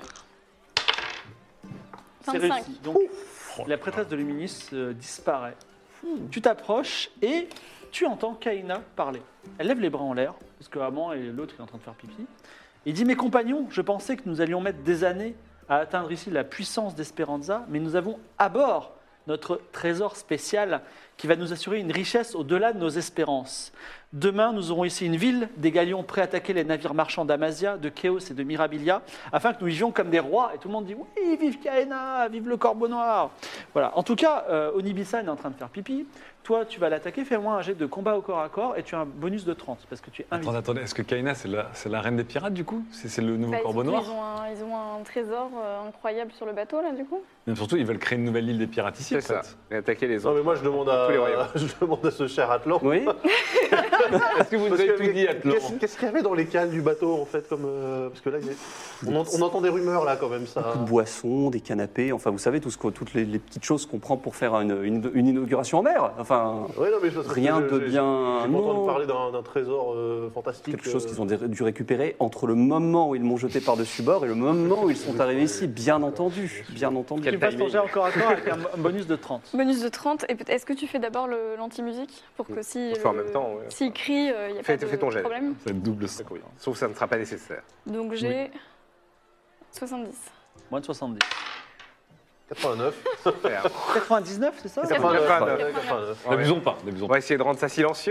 C'est vingt-cinq. réussi. Donc, la prêtresse de Luminis euh, disparaît. Tu t'approches et tu entends Kaina parler. Elle lève les bras en l'air, parce que Amand et l'autre est en train de faire pipi. Il dit, mes compagnons, je pensais que nous allions mettre des années à atteindre ici la puissance d'Esperanza, mais nous avons à bord notre trésor spécial qui va nous assurer une richesse au-delà de nos espérances. Demain, nous aurons ici une ville, des galions prêts à attaquer les navires marchands d'Amazia, de Chaos et de Mirabilia, afin que nous vivions comme des rois. Et tout le monde dit, oui, vive Kaena, vive le corbeau noir. Voilà. En tout cas, euh, Onibisan est en train de faire pipi. Toi, tu vas l'attaquer, fais-moi un jet de combat au corps à corps et tu as un bonus de trente, parce que tu es Attendez, invisible. attendez, est-ce que Kaina, c'est la, c'est la reine des pirates du coup C'est c'est le nouveau Bah, corbeau ils, noir ils, ont un, ils ont un trésor euh, incroyable sur le bateau, là, du coup. Mais surtout, ils veulent créer une nouvelle île des pirates ici, C'est en ça. fait. Et attaquer les Non, autres. mais moi, je demande à, Tous les royaumes. je demande à ce cher Atlan. Oui. Est-ce que vous Parce avez que- tout dit, Atlan Qu'est-ce qu'est-ce qu'il y avait dans les cales du bateau, en fait, comme euh, parce que là, il y a- on, en- on entend des rumeurs là, quand même, ça. Beaucoup de boissons, des canapés, enfin vous savez, tout ce que- toutes les, les petites choses qu'on prend pour faire une, une- une inauguration en mer. Enfin, Ouais, non, mais parce que rien je- de j'ai- bien. J'ai pas entendu non. parler d'un d'un trésor euh, fantastique. Quelque chose euh, qu'ils ont dé- dû récupérer entre le moment où ils m'ont jeté par-dessus bord et le moment où ils sont arrivés ici, bien entendu, bien entendu. Tu passes ton jet encore à corps avec un, un bonus de trente. Bonus de trente. Et peut- est-ce que tu fais d'abord le- l'anti-musique pour que si. On fait en même temps, ouais. S'il crie, il n'y a Fais- pas de fais ton jet. problème. C'est une double ça. Oui. Sauf que ça ne sera pas nécessaire. Donc j'ai soixante-dix. Moins de soixante-dix. quatre-vingt-neuf. Super. quatre-vingt-dix-neuf, c'est ça quatre-vingt-neuf. quatre-vingt-neuf. quatre-vingt-neuf. Ouais. N'abusons pas, On n'abusons va pas. essayer de rendre ça silencieux.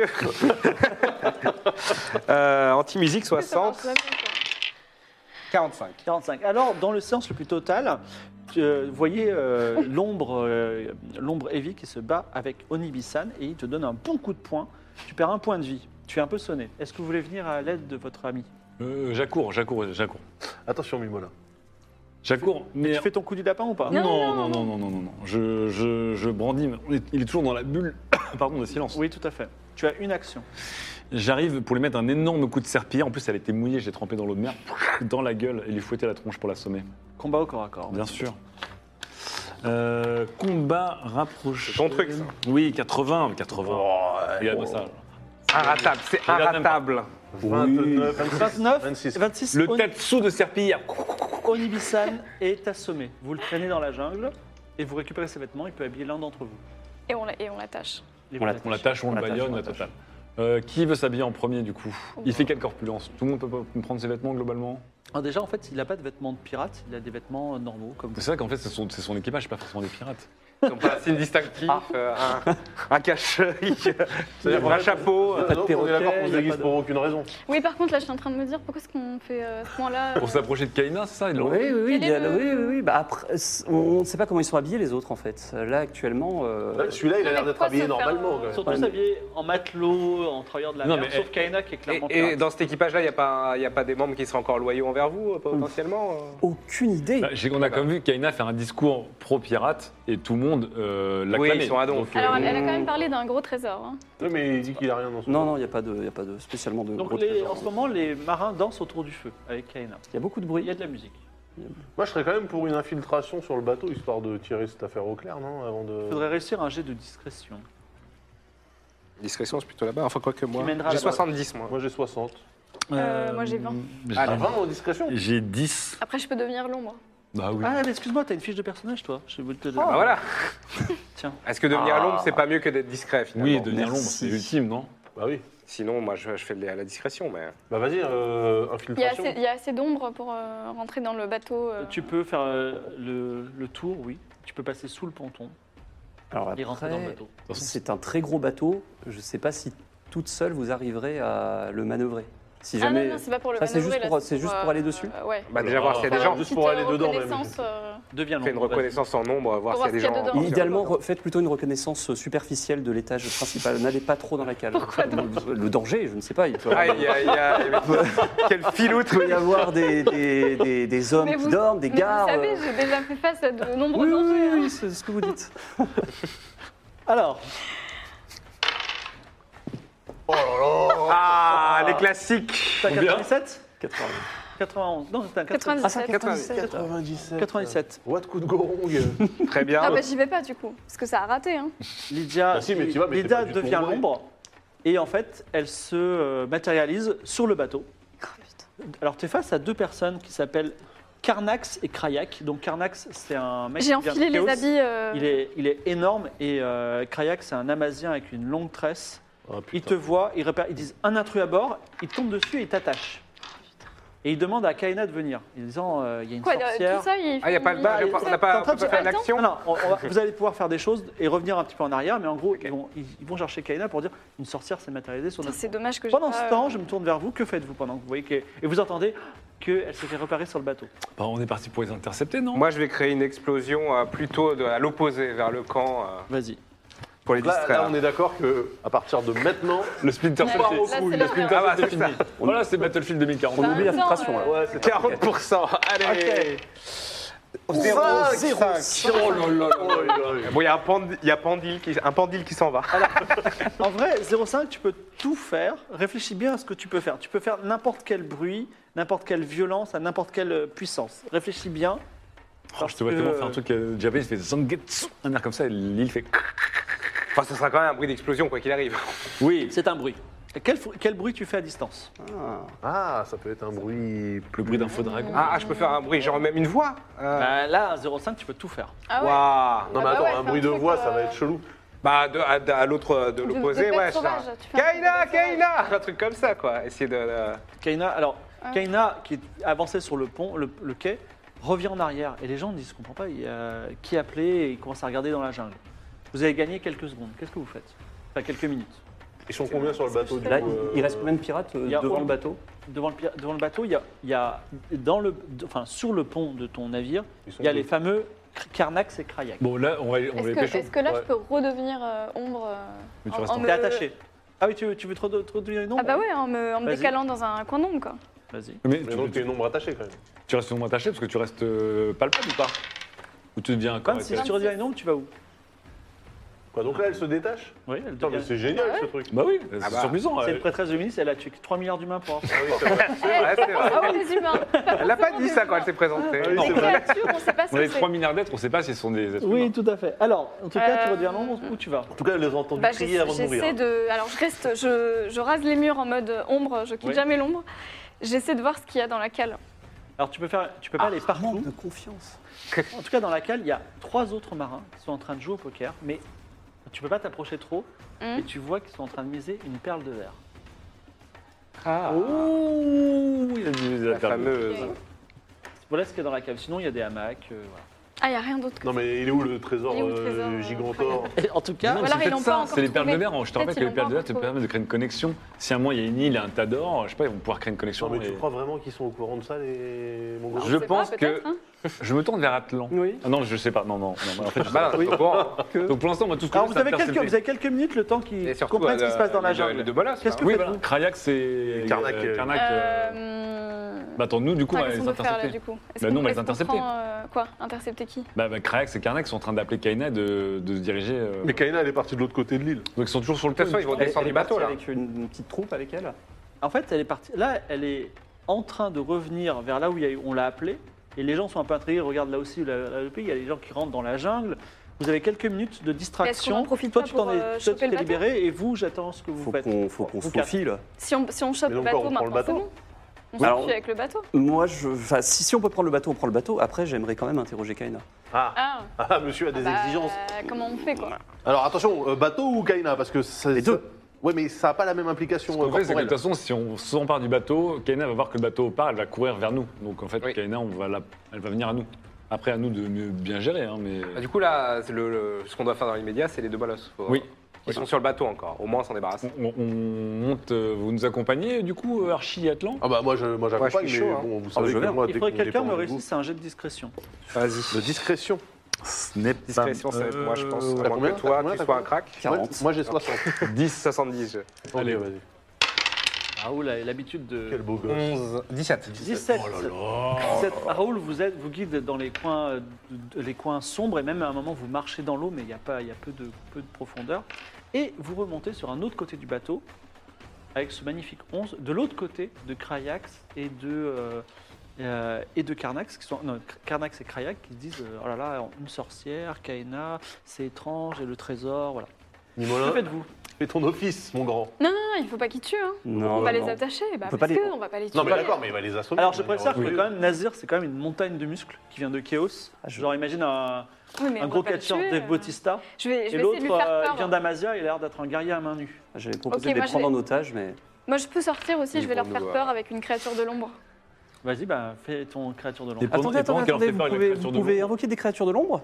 euh, Anti-musique soixante, quarante-cinq. quarante-cinq. Alors, dans le séance le plus total, tu, euh, vous voyez euh, l'ombre euh, l'ombre Evie qui se bat avec Onibisan et il te donne un bon coup de poing. Tu perds un point de vie. Tu es un peu sonné. Est-ce que vous voulez venir à l'aide de votre ami Euh, J'accours, j'accours, j'accours. Attention, Mimola. J'accours, mais. Tu fais ton coup du lapin ou pas Non, non, non, non, non, non, non, non. Je, je, je brandis. mais on est- Il est toujours dans la bulle pardon, de silence. Oui, tout à fait. Tu as une action. J'arrive pour lui mettre un énorme coup de serpillier. En plus, elle était mouillée, j'ai trempé dans l'eau de mer, dans la gueule et lui fouetter la tronche pour l'assommer. Combat au corps à corps. Bien sûr. Euh, combat rapproché. C'est ton truc, ça. Oui, quatre-vingts. quatre-vingts. Regarde-moi ça. Inratable, c'est Regarde même pas. inratable. vingt-neuf, vingt-neuf, vingt-six. vingt-six. Le Oni- tetsu de serpillière. Onibisan est assommé. Vous le traînez dans la jungle et vous récupérez ses vêtements. Il peut habiller l'un d'entre vous. Et on la- et on l'attache. Et On vous l'attache. On l'attache, on, On le l'attache, baillonne, on la l'attache. totale. Euh, qui veut s'habiller en premier du coup Il fait quelle corpulence Tout le monde peut pas me prendre ses vêtements globalement Alors déjà, en fait, il n'a pas de vêtements de pirate. Il a des vêtements euh, normaux comme vous. C'est vrai qu'en fait, c'est son, c'est son équipage, c'est pas forcément des pirates. Ils n'ont pas un signe distinctif, euh, un, un cache-œil, C'est-à-dire qu'en un fait, chapeau. euh, pas de donc, on est perroquet, d'accord qu'on y se a pas déguise de- pour aucune raison. Oui, par contre, là, je suis en train de me dire pourquoi est-ce qu'on fait euh, ce point-là Pour s'approcher de Kaina, c'est ça il Oui, oui, oui, Quel il y a- est le- oui, oui, oui. Bah, après, c- on ne sait pas comment ils sont habillés les autres en fait. Là actuellement, euh, Bah, Celui-là, il a l'air d'être Pourquoi se habillé faire, normalement. euh, quand même. Surtout Ouais, mais- s'habiller en matelot, en travailleur de la Non, mer, mais sauf elle- Kaina qui est Et, clairement et pirate. dans cet équipage-là, il n'y a, pas- il y a pas des membres qui seraient encore loyaux envers vous, euh, potentiellement euh aucune idée. Bah, j'ai- on a quand même vu Kaina faire un discours pro-pirate et tout le monde euh, Oui, l'acclamait. ils sont à donf. Donc, euh, Alors, elle, elle a quand même parlé d'un gros trésor. hein. Oui, mais il dit qu'il a rien dans son. Non, non, il n'y a pas de, il y a pas de spécialement de Donc gros les- trésors. en ce moment, les marins dansent autour du feu avec Kaina. Il y a beaucoup de Il bruit. y a de la musique. Moi, je serais quand même pour une infiltration sur le bateau, histoire de tirer cette affaire au clair, non Avant de. Il faudrait réussir un jet de discrétion. Discrétion, c'est plutôt là-bas. Enfin, quoi que moi. Qui mènera J'ai là-bas. soixante-dix, moi. Moi, j'ai soixante. Euh, moi, j'ai vingt. j'ai- Ah, vingt en discrétion J'ai dix. Après, je peux devenir l'ombre. Bah oui. Ah, mais excuse-moi, t'as une fiche de personnage, toi. Je vais te le Ah, voilà. Tiens. Est-ce que devenir Ah. l'ombre, c'est pas mieux que d'être discret, finalement oui, devenir l'ombre, merci. c'est ultime, non Bah oui. Sinon, moi, je, je fais de la, la discrétion, mais... Bah vas-y, euh, Il y a infiltration. assez, il y a assez d'ombre pour euh, rentrer dans le bateau. euh. Tu peux faire euh, le, le tour, oui. Tu peux passer sous le ponton Alors et rentrer dans le après, bateau. c'est un très gros bateau. Je ne sais pas si toute seule, vous arriverez à le manœuvrer. Si Ah jamais. non, non, c'est pas pour le Ça, c'est manœuvrer, juste là, pour- c'est juste pour aller dessus euh, Ouais. Bah, déjà voir s'il y a des Ah, gens. juste pour aller dedans, même. Reconnaissance, euh, Deviens Fais une l'ombre, reconnaissance en nombre, voir Pour s'il y a des voir ce qu'il y a gens. dedans. sur- Idéalement, re- faites plutôt une reconnaissance superficielle de l'étage principal. N'allez pas trop dans la cale. Pourquoi donc le, le danger, je ne sais pas. Il peut, Aïe, aïe, aïe. Quel filoutre. il peut y avoir des, des, des, des hommes Mais qui vous- dorment, des Mais gardes. vous savez, j'ai déjà fait face à de nombreux Oui, oui, dangers. oui, hein. oui, c'est ce que vous dites. Alors, Oh là là. Ah, les classiques. t'as Combien quatre-vingt-dix-sept quatre-vingt-dix. quatre-vingt-onze. Non, t'as quatre-vingt-dix-sept. quatre-vingt-dix-sept. quatre-vingt-dix-sept. What coup de gorong. Très bien. Ah bah j'y vais pas du coup, parce que ça a raté. Hein. Lydia, Bah si, mais tu vas, mais t'es Lydia pas du tout devient en vrai. l'ombre et en fait, elle se euh, matérialise sur le bateau. Oh, putain. Alors, tu es face à deux personnes qui s'appellent Karnax et Krayak. Donc, Karnax, c'est un mec J'ai qui vient de enfilé les Chaos. habits. euh, Il est, il est énorme et euh, Krayak, c'est un Amazien avec une longue tresse. Ah, Ils putain. te voient, ils, repèrent, ils disent un intrus à bord, ils tombent dessus et ils t'attachent. Et ils demandent à Kaina de venir, en disant euh, il y a une Quoi, euh, sorcière. tout ça, il Ah, il n'y a pas le bas, il- on n'a pas, t'es en train on de peut se- faire une Attends, action. Non, non, on- on va- vous allez pouvoir faire des choses et revenir un petit peu en arrière, mais en gros, ils, vont, ils- ils vont chercher Kaina pour dire une sorcière s'est matérialisée sur Putain, notre. C'est dommage que j'ai Pendant pas, ce temps, euh, je me tourne vers vous. Que faites-vous pendant que vous voyez que... Et vous entendez qu'elle s'est fait repérer sur le bateau. Bah, on est parti pour les intercepter, non? Moi, je vais créer une explosion euh, plutôt de- à l'opposé, vers le camp, euh, Vas-y. pour les Là, distraire. là, on est d'accord que à partir de maintenant, Le Splinter Là, Cell, là, c'est- c'est le l'heure. Splinter Ah bah, Cell, c'est c'est fini. Voilà, c'est Battlefield deux mille quarante. On Bah, oublie la en même temps, filtration, là. euh, ouais, c'est quarante pour cent. Allez. zéro cinq. Oh là là là là là. Bon, il y a un pandil, il y a pandil qui, un pandil qui s'en va. En vrai, zéro cinq, tu peux tout faire. Réfléchis bien à ce que tu peux faire. Tu peux faire n'importe quel bruit, n'importe quelle violence, à n'importe quelle euh, puissance. Réfléchis bien. Oh, je te vois que- tellement faire un truc euh, japonais, il fait Zangetsu, un air comme ça, et l'île fait. Enfin, ce sera quand même un bruit d'explosion, quoi qu'il arrive. Oui, c'est un bruit. Et Quel, fou- quel bruit tu fais à distance? Ah, ça peut être un bruit. Le bruit d'un faux dragon. Ah, ah, je peux faire un bruit, genre même une voix. Euh, Bah, là, à zéro cinq, tu peux tout faire. Ah ouais. Waouh. Non, Ah mais bah attends, ouais, un fais bruit un de truc, voix, euh, ça va être chelou. Bah, de, à, à l'autre de De- l'opposé, de bête ouais. sauvage, ça. tu fais un Kaina, truc de bête Kaina, un truc comme ça, quoi. Essayer de. de- Kaina, alors, Ouais. Kaina, qui est avancée sur le pont, le, le quai, revient en arrière. Et les gens disent, je comprends pas, il y a qui a appelé et ils commencent à regarder dans la jungle. Vous avez gagné quelques secondes. Qu'est-ce que vous faites? Enfin, quelques minutes. Ils sont combien sur le bateau du Là, coup, il, euh, il reste combien de pirates euh, Il y a devant au- le bateau? Devant le, pi- devant le bateau, il y a, il y a dans le, enfin, sur le pont de ton navire, Ils sont il y a deux. les fameux Karnax et Krayak. Bon, là, on va, on va Est-ce les que, pécho. est-ce que là, Ouais. je peux redevenir euh, ombre euh, Mais tu en- restes en en- me- T'es attaché. Ah oui, tu veux, tu veux te re- te redevenir une ombre? Ah bah ouais, en me, en me Vas-y. décalant dans un coin d'ombre, quoi. Vas-y. Mais Mais tu, donc, tu es tu, une ombre attachée quand même. tu restes au moins attaché parce que tu restes euh, palpable ou pas? Ou tu deviens un corps vingt-six, éthéré? si tu redeviens une ombre, tu vas où? Quoi, donc là, elle se détache. Oui, elle Putain, mais devient- c'est génial Ah ouais. ce truc. Bah oui, c'est Ah bah, surpuissant. C'est ouais. une prêtresse de ministre, elle a tué trois milliards d'humains pour avoir ça. Ah oui, c'est vrai. C'est vrai, c'est vrai. Ah ouais, les humains. Elle n'a pas dit ça quand elle s'est présentée. Ah oui, Les c'est vrai. créatures, on sait pas ce On que est c'est. trois milliards d'êtres, on sait pas si ce sont des êtres Oui, humains. tout à fait. Alors, en tout cas, tu Euh, redeviens l'ombre, où tu vas? En tout cas, elle les a entendus Bah, crier j'essa- avant de mourir. j'essaie de. Alors, je reste, je, je rase les murs en mode ombre, je quitte Oui. jamais l'ombre. J'essaie de voir ce qu'il y a dans la cale. Alors, tu peux, faire, tu peux pas aller partout. Manque de confiance. En tout cas, dans la cale, il y a trois autres marins qui sont en train de jouer au poker, mais tu peux pas t'approcher trop Hum. et tu vois qu'ils sont en train de miser une perle de verre. Ah, Ouh, il a dit il a la perdu. fameuse. Voilà ce qu'il y a dans la cale. Sinon, il y a des hamacs. euh, voilà. Ah, il n'y a rien d'autre que Non, mais il est où le trésor, Il est où le euh, trésor, euh, Gigantor Et en tout cas, Non, Ou mais alors, c'est ils l'ont peut-être pas ça, encore c'est les perles de trouvé. verre. Je te rappelle Peut-être que ils les l'ont perles pas de verre te encore permettent de créer une connexion. Si à un moment il y a une île et un tas d'or, je sais pas, ils vont pouvoir créer une connexion. Non, mais tu et- crois vraiment qu'ils sont au courant de ça, les Mongols Je On sait pense pas, que peut-être, hein. je me tourne vers Atlan. Oui. Ah non, je sais pas. Non, non, non. En fait, je sais Bah, pas. non, t'es au courant. Donc pour l'instant, moi, tout ce que alors je vous sais, avez, c'est quelques, intercepter. vous avez quelques minutes le temps qu'ils Et surtout, comprennent ce qui se passe dans la les deux- jungle. les deux bolosses. Qu'est-ce que Oui, faites-vous voilà. Krayak, c'est. Karnak, euh, euh, Karnak, euh, Euh, Bah attends, nous, du coup, on enfin, va qu'est-ce les qu'on peut faire là, intercepter. du coup Est-ce Bah, qu'on- nous, on va les est-ce qu'on intercepter. prend, euh, Quoi Intercepter qui Bah, bah, Krayak et Karnak sont en train d'appeler Kaina de, de se diriger. euh, Mais Kaina, elle est partie de l'autre côté de l'île. Donc ils sont toujours sur le De toute thème. façon, ils vont Elle, descendre elle est du bateau, partie là. avec une, une petite troupe avec elle. En fait, elle est partie. Là, elle est en train de revenir vers là où il y a eu- on l'a appelée. Et les gens sont un peu intrigués. Regarde là aussi, où la- la- le pays. Il y a des gens qui rentrent dans la jungle. Vous avez quelques minutes de distraction. en profite Toi, pas tu t'en pour, es, euh, toi, choper tu t'es le bateau libéré. Et vous, j'attends ce que vous Faut faites. qu'on faut qu'on se Vous quatre. faufile. Si on, si on chope Mais le donc, quoi, bateau, on prend le maintenant, c'est bateau bon. On Alors- s'enfuit avec le bateau. Moi, je, enfin, si, si on peut prendre le bateau, on prend le bateau. Après, j'aimerais quand même interroger Kaina. Ah, Ah, ah monsieur a des bah, exigences. Comment on fait, quoi Alors attention, euh, bateau ou Kaina Parce que ça. Les deux. ça- Ouais, mais ça n'a pas la même implication Ce qu'on fait, c'est que de corporelle. toute façon, si on s'empare du bateau, Kaina va voir que le bateau part, elle va courir vers nous. Donc en fait, Oui. Kaina, on va la- elle va venir à nous. Après, à nous de mieux bien gérer. Hein, mais... Ah, du coup, là, c'est le, le- ce qu'on doit faire dans l'immédiat, c'est les deux bolosses. Faut- Oui. Ils sont sur le bateau encore. Au moins, on s'en débarrasse. On, on monte, euh, vous nous accompagnez du coup, euh, Archie et Atlan? Ah bah moi, je, moi j'accompagne, Ouais, je suis mais chaud, hein. bon, vous Ah, savez je que viens. moi, Il dès faudrait qu'on que quelqu'un dépend me de vous- réussisse un jet de discrétion. Vas-y. De discrétion. Ce n'est pas... Discrétion, ça va être moi, je pense. Euh, À T'as moins combien que toi, T'as tu combien sois un crack. quarante. Moi j'ai soixante. dix, soixante-dix. je- Ok, Allez. vas-y. Raoul a l'habitude de... Quel beau gosse. onze, dix-sept. dix-sept. Oh là là. dix-sept. Raoul vous, êtes, vous guide dans les coins, euh, de- les coins sombres et même à un moment vous marchez dans l'eau mais il y a, pas, il y a peu, de, peu de profondeur. Et vous remontez sur un autre côté du bateau avec ce magnifique onze de l'autre côté de Krayax et de, euh, euh, et de Carnax, qui sont, non, Carnax et Krayak qui se disent euh, oh là là, une sorcière, Kaena, c'est étrange et le trésor, voilà. Que Mimolin, faites-vous? fais ton office, mon grand. Non, non, il ne faut pas qu'ils tuent. Hein. Non, on va non, les non. attacher. Bah, On peut parce pas les- qu'on va pas les tuer. Non mais d'accord, mais il va les assommer. Alors je Il va préfère que les quand même Nazir c'est quand même une montagne de muscles qui vient de Chaos. Ah, je- Genre imagine un, Oui, mais un on gros va pas le catcheur tuer, Dave euh. Bautista. Je vais, je Et vais essayer l'autre de lui faire euh, peur. il vient d'Amazia, il a l'air d'être un guerrier à main nue. J'avais proposé Ok, de moi, les je prendre vais- en otage, mais Moi, je peux sortir aussi. Ils Je vais vont leur faire nous, euh, peur avec une créature de l'ombre. Vas-y, bah fais ton créature de l'ombre. Et pendant- attendez, et pendant attendez, qu'elle leur attendez, fait peur vous avec la pouvez, créature vous de pouvez l'ombre. invoquer des créatures de l'ombre.